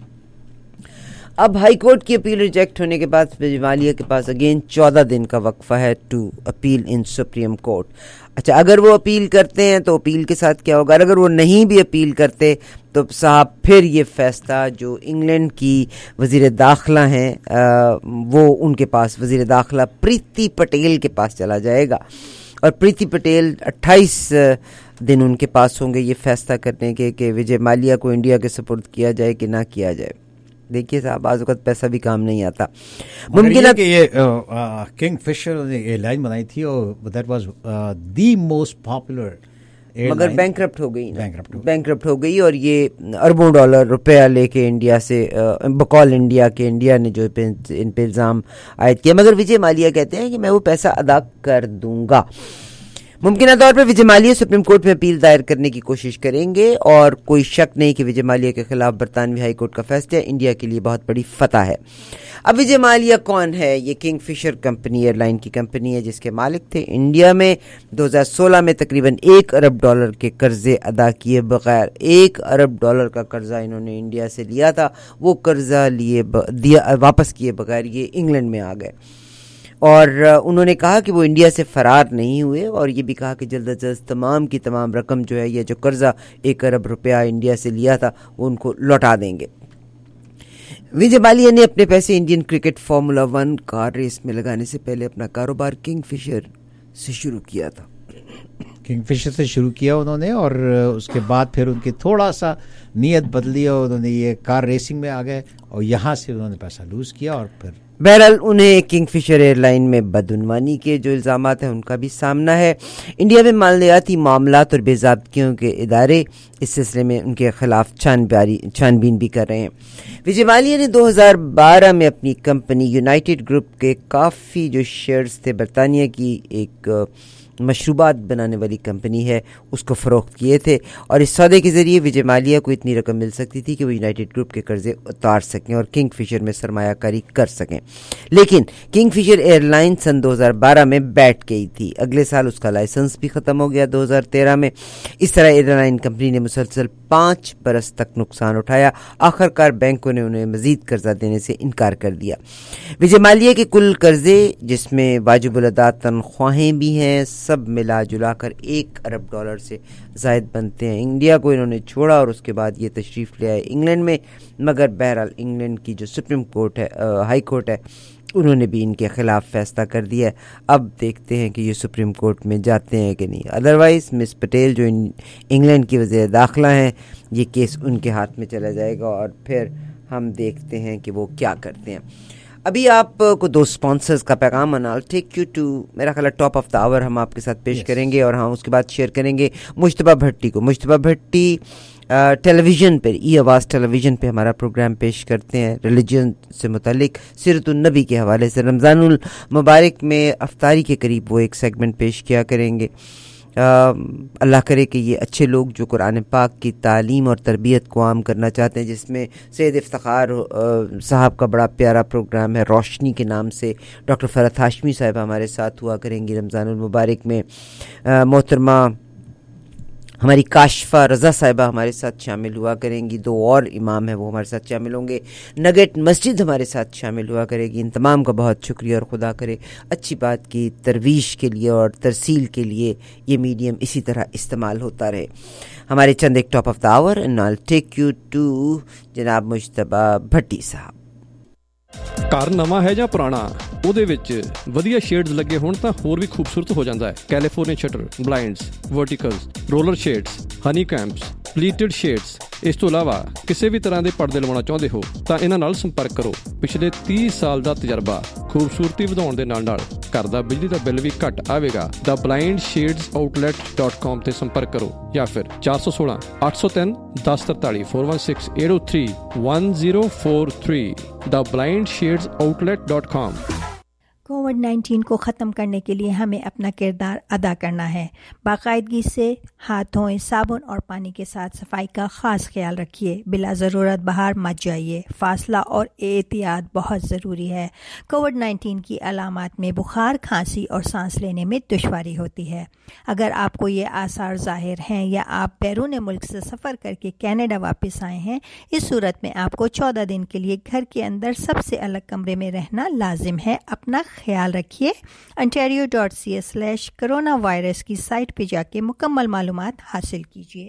अब हाई कोर्ट की अपील रिजेक्ट होने के बाद विजय माल्या के पास अगेन चौदह दिन का वक्फा है to appeal in supreme court. अच्छा, अगर वो अपील करते हैं तो अपील के साथ क्या होगा? अगर वो नहीं भी अपील करते तो साहब फिर ये फैसला जो इंग्लैंड की वज़ीर दाखिला हैं वो उनके पास वज़ीर दाखिला प्रीति पटेल के पास चला जाएगा और प्रीति पटेल अट्ठाईस दिन उनके पास होंगे ये फैसला करने के कि विजय माल्या को इंडिया के सुपुर्द किया जाए कि ना किया जाए। देखिए साहब आज वक्त पैसा भी काम नहीं आता। मुमकिन है कि ये किंग फिशर ने ये लाइन बनाई थी और that was the most popular, मगर बैंकरप्ट हो गई बैंकरप्ट बैंकरप्ट हो गई और ये अरबों डॉलर रुपया लेके इंडिया से बकौल इंडिया के इंडिया ने जो इन पे इल्ज़ाम आयद किया, मगर विजय माल्या कहते हैं कि मैं वो पैसा अदा कर दूंगा। मुमकिन तौर पर विजय माल्या सुप्रीम कोर्ट में अपील दायर करने की कोशिश करेंगे और कोई शक नहीं कि विजय माल्या के खिलाफ बरतानवी हाई कोर्ट का फैसला इंडिया के लिए बहुत बड़ी फतह है। अब विजय माल्या कौन है? ये किंग फिशर कंपनी एयरलाइन की कंपनी है जिसके मालिक थे इंडिया में दो हज़ार सोलह में तकरीबन एक अरब डॉलर के कर्जे अदा किए बगैर। एक अरब डॉलर का कर्जा इन्होंने इंडिया से लिया था, वो कर्जा लिए दिया वापस किए बगैर ये इंग्लैंड में आ गए और उन्होंने कहा कि वो इंडिया से फरार नहीं हुए और ये भी कहा कि जल्द अज जल्द तमाम की तमाम रकम जो है, ये जो कर्जा एक अरब रुपया इंडिया से लिया था वो उनको लौटा देंगे। विजय माल्या ने अपने पैसे Indian cricket Formula One car race में लगाने से पहले अपना कारोबार किंगफिशर से शुरू किया था। किंगफिशर से शुरू किया उन्होंने और उसके बाद फिर उनकी थोड़ा सा नीयत बदली और उन्होंने ये कार रेसिंग में आ गए और यहाँ से उन्होंने पैसा लूज किया और फिर बहरहाल उन्हें किंगफिशर एयरलाइन में बदउनवानी के जो इल्ज़ामात हैं उनका भी सामना है। इंडिया में मालियाती मामलात और बेज़ाब्तियों के इदारे इस सिलसिले में उनके खिलाफ छानबीन छानबीन भी कर रहे हैं। विजय माल्या ने दो हज़ार बारह में अपनी कंपनी यूनाइटेड ग्रुप के काफ़ी जो शेयर्स थे, बरतानिया की एक मशरूबात बनाने वाली कंपनी है, उसको फ़रोख्त किए थे और इस सौदे के ज़रिए विजय माल्या को इतनी रकम मिल सकती थी कि वो यूनाइटेड ग्रुप के कर्जे उतार सकें और किंगफिशर में सरमायाकारी कर सकें। लेकिन किंगफिशर एयरलाइन सन दो हज़ार बारह में बैठ गई थी। अगले साल उसका लाइसेंस भी ख़त्म हो गया दो हज़ार तेरह में। इस तरह एयरलाइन कंपनी ने मुसलसल पाँच बरस तक नुकसान उठाया। आखिरकार बैंकों ने उन्हें मज़ीद कर्जा देने से इनकार कर दिया। विजय माल्या के कुल कर्जे, जिसमें वाजिबुल अदा तनख्वाहें भी हैं, सब मिला जुला कर एक अरब डॉलर से ज़ायद बनते हैं। इंडिया को इन्होंने छोड़ा और उसके बाद ये तशरीफ़ ले आए इंग्लैंड में, मगर बहरहाल इंग्लैंड की जो सुप्रीम कोर्ट है, हाई कोर्ट है, उन्होंने भी इनके खिलाफ फैसला कर दिया है। अब देखते हैं कि ये सुप्रीम कोर्ट में जाते हैं कि नहीं। अदरवाइज़ मिस पटेल जो इंग्लैंड की वज़ीर दाखिला हैं, ये केस उनके हाथ में चला जाएगा और फिर हम देखते हैं कि वो क्या करते हैं। अभी आपको दो स्पॉन्सर्स का पैगाम and I take you to, मेरा ख्याल टॉप ऑफ द आवर हम आपके साथ पेश yes. करेंगे और हम उसके बाद शेयर करेंगे मुश्तबा भट्टी को। मुश्तबा भट्टी टेलीविज़न पे, ई आवाज़ टेलीविज़न पे हमारा प्रोग्राम पेश करते हैं रिलीजन से मुतालिक, सीरतुन नबी के हवाले से। रमज़ानुल मुबारक में अफ्तारी के करीब वो एक सेगमेंट पेश किया करेंगे। अल्लाह करे कि ये अच्छे लोग जो कुरान पाक की तालीम और तरबियत को आम करना चाहते हैं, जिसमें सैयद इफ्तिखार साहब का बड़ा प्यारा प्रोग्राम है रोशनी के नाम से, डॉक्टर फ़रत हाशमी साहब हमारे साथ हुआ करेंगी रमज़ानुल मुबारक में। मोहतरमा हमारी काशफा रज़ा साहिबा हमारे साथ शामिल हुआ करेंगी। दो और इमाम हैं वो हमारे साथ शामिल होंगे। नगेट मस्जिद हमारे साथ शामिल हुआ करेगी। इन तमाम का बहुत शुक्रिया और खुदा करे अच्छी बात की तरवीश के लिए और तरसील के लिए ये मीडियम इसी तरह इस्तेमाल होता रहे। हमारे चंद एक top of the hour and I take you to जनाब मुश्तबा भट्टी साहब। ਘਰ ਨਵਾਂ ਹੈ ਜਾਂ ਪੁਰਾਣਾ, ਉਹਦੇ ਵਿੱਚ ਵਧੀਆ ਸ਼ੇਡਸ ਲੱਗੇ ਹੋਣ ਤਾਂ ਹੋਰ ਵੀ ਖੂਬਸੂਰਤ ਹੋ ਜਾਂਦਾ ਹੈ। California shutter, blinds, verticals, roller shades, ਹਨੀ ਕੈਂਪਸ, ਪਲੀਟਡ ਸ਼ੇਡਸ। ਇਸ ਤੋਂ ਇਲਾਵਾ ਕਿਸੇ ਵੀ ਤਰ੍ਹਾਂ ਦੇ ਪਰਦੇ ਲਵਾਉਣਾ ਚਾਹੁੰਦੇ ਹੋ ਤਾਂ ਇਹਨਾਂ ਨਾਲ ਸੰਪਰਕ ਕਰੋ। ਪਿਛਲੇ ਤੀਹ ਸਾਲ ਦਾ ਤਜਰਬਾ, ਖੂਬਸੂਰਤੀ ਵਧਾਉਣ ਦੇ ਨਾਲ ਨਾਲ ਘਰ ਦਾ ਬਿਜਲੀ ਦਾ ਬਿੱਲ ਵੀ ਘੱਟ ਆਵੇਗਾ। The blind shades outlet dot com ਤੇ ਸੰਪਰਕ ਕਰੋ ਜਾਂ ਫਿਰ ਚਾਰ ਸੌ ਸੋਲਾਂ ਅੱਠ ਸੌ ਤਿੰਨ ਦਸ ਤਰਤਾਲੀ four one six eight O three one zero four three the blind shades outlet dot com. COVID nineteen को ख़त्म करने के लिए हमें अपना किरदार अदा करना है। बाकायदगी से हाथ धोएं, साबुन और पानी के साथ सफाई का ख़ास ख्याल रखिए। बिला ज़रूरत बाहर मत जाइए। फासला और एहतियात बहुत ज़रूरी है। कोविड नाइन्टीन की अलामात में बुखार, खांसी और सांस लेने में दुश्वारी होती है। अगर आपको ये आसार ज़ाहिर हैं या आप बैरून मुल्क से सफ़र करके कनाडा वापस आए हैं, इस सूरत में आपको चौदह दिन के लिए घर के अंदर सबसे अलग कमरे में रहना लाजिम है। अपना ख्याल रखिए। ontario dot C A slash corona virus की साइट पे जाके मुकम्मल मालूमात हासिल कीजिए।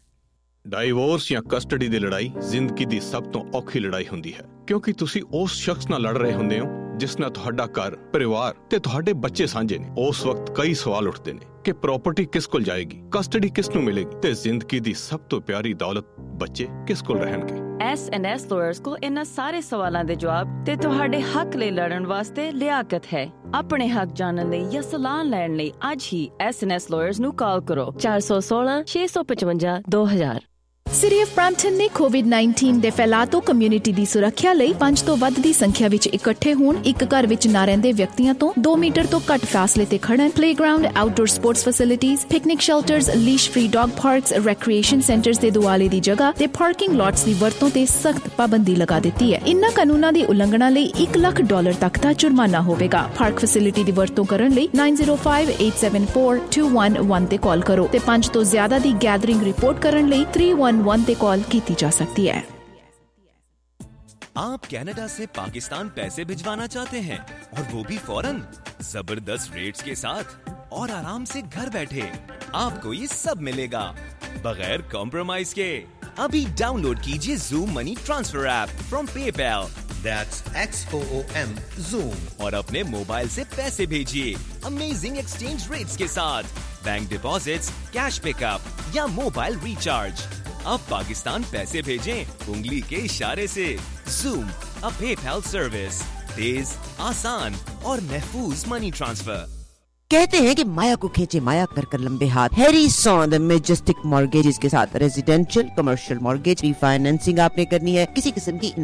ਡਾਈਵੋਰਸ ਜਾਂ ਕਸਟਡੀ ਦੀ ਲੜਾਈ ਜ਼ਿੰਦਗੀ ਦੀ ਸਭ ਤੋਂ ਔਖੀ ਲੜਾਈ ਹੁੰਦੀ ਹੈ, ਕਿਉਂਕਿ ਤੁਸੀਂ ਉਸ ਸ਼ਖਸ ਨਾਲ ਲੜ ਰਹੇ ਹੁੰਦੇ ਹੋ ਜਿਸ ਨਾਲ ਤੁਹਾਡਾ ਘਰ, ਪਰਿਵਾਰ ਤੇ ਤੁਹਾਡੇ ਬੱਚੇ ਸਾਂਝੇ ਨੇ। ਉਸ ਵਕਤ ਕਈ ਸਵਾਲ ਉੱਠਦੇ ਨੇ ਕਿ ਪ੍ਰਾਪਰਟੀ ਕਿਸ ਕੋਲ ਜਾਏਗੀ, ਕਸਟਡੀ ਕਿਸ ਨੂੰ ਮਿਲੇਗੀ ਤੇ ਜ਼ਿੰਦਗੀ ਦੀ ਸਭ ਤੋਂ ਪਿਆਰੀ ਦੌਲਤ ਬੱਚੇ ਕਿਸ ਕੋਲ ਰਹਿਣਗੇ। ਐਸ ਐਂਡ ਐਸ ਲਾਇਰਸ ਕੋਲ ਇਹਨਾਂ ਸਾਰੇ ਸਵਾਲਾਂ ਦੇ ਜਵਾਬ ਤੇ ਤੁਹਾਡੇ ਹੱਕ ਲਈ ਲੜਨ ਵਾਸਤੇ ਲਿਆਕਤ ਹੈ। ਆਪਣੇ ਹੱਕ ਜਾਣਨ ਲਈ ਜਾਂ ਸਲਾਹ ਲੈਣ ਲਈ ਅੱਜ ਹੀ ਐਸ ਐਂਡ ਐਸ ਲਾਇਰਸ ਨੂੰ ਕਾਲ ਕਰੋ ਚਾਰ ਸੌ ਸੋਲਾਂ ਛੇ ਸੌ ਪਚਵੰਜਾ ਦੋ ਹਜ਼ਾਰ। ਸਿਟੀ ਆਫ ਬ੍ਰੈਂਪਟਨ ਨੇ ਕੋਵਿਡ ਨਾਈਨਟੀਨ ਦੇ ਫੈਲਾਅ ਤੋਂ ਕਮਿਊਨਿਟੀ ਦੀ ਸੁਰੱਖਿਆ ਲਈ ਪੰਜ ਤੋਂ ਵੱਧ ਦੀ ਸੰਖਿਆ ਵਿੱਚ ਇਕੱਠੇ ਹੋਣ, ਇੱਕ ਘਰ ਵਿੱਚ ਨਾ ਰਹਿੰਦੇ ਵਿਅਕਤੀਆਂ ਤੋਂ ਦੋ ਮੀਟਰ ਤੋਂ ਘੱਟ ਫਾਸਲੇ ਤੇ ਖੜਨ, playground, outdoor sports facilities, picnic shelters, leash free dog parks, recreation centres ਦੇ ਦੁਆਲੇ ਦੀ ਜਗ੍ਹਾ ਤੇ ਪਾਰਕਿੰਗ ਲਾਟਸ ਦੀ ਵਰਤੋਂ ਤੇ ਸਖਤ ਪਾਬੰਦੀ ਲਗਾ ਦਿੱਤੀ ਹੈ। ਇਨ੍ਹਾਂ ਕਾਨੂੰਨਾਂ ਦੀ ਉਲੰਘਣਾ ਲਈ ਇੱਕ ਲੱਖ ਡਾਲਰ ਤੱਕ ਦਾ ਜੁਰਮਾਨਾ ਹੋਵੇਗਾ। ਪਾਰਕ ਫੈਸਿਲਿਟੀ ਦੀ ਵਰਤੋਂ ਕਰਨ ਲਈ nine zero five eight seven four two one one ਤੇ ਕਾਲ ਕਰੋ ਤੇ ਪੰਜ ਤੋਂ ਜ਼ਿਆਦਾ ਦੀ ਗੈਦਰਿੰਗ ਰਿਪੋर्ट ਕਰਨ ਲਈ थ्री वन वन ਤੇ ਕਾਲ ਕੀਤੀ ਜਾ सकती है। आप कनाडा से पाकिस्तान पैसे भिजवाना चाहते हैं और वो भी फौरन, जबरदस्त रेट्स के साथ और आराम से घर बैठे आपको ये सब मिलेगा बगैर कॉम्प्रोमाइज के। अभी डाउनलोड कीजिए Zoom money transfer app from PayPal, that's X O O M Zoom, और अपने मोबाइल से पैसे भेजिए अमेजिंग एक्सचेंज रेट्स के साथ, बैंक डिपॉजिट्स, कैश पिकअप या मोबाइल रिचार्ज। अब पाकिस्तान पैसे भेजें उंगली के इशारे से। Zoom, अ पेपैल सर्विस, तेज, आसान और महफूज मनी ट्रांसफर। कहते हैं कि माया को खींचे माया कर कर लंबे हाथ। Harry Sohn the majestic mortgages के साथ रेजिडेंशियल कमर्शियल मॉर्गेज रिफाइनेंसिंग आपने करनी है, किसी किस्म की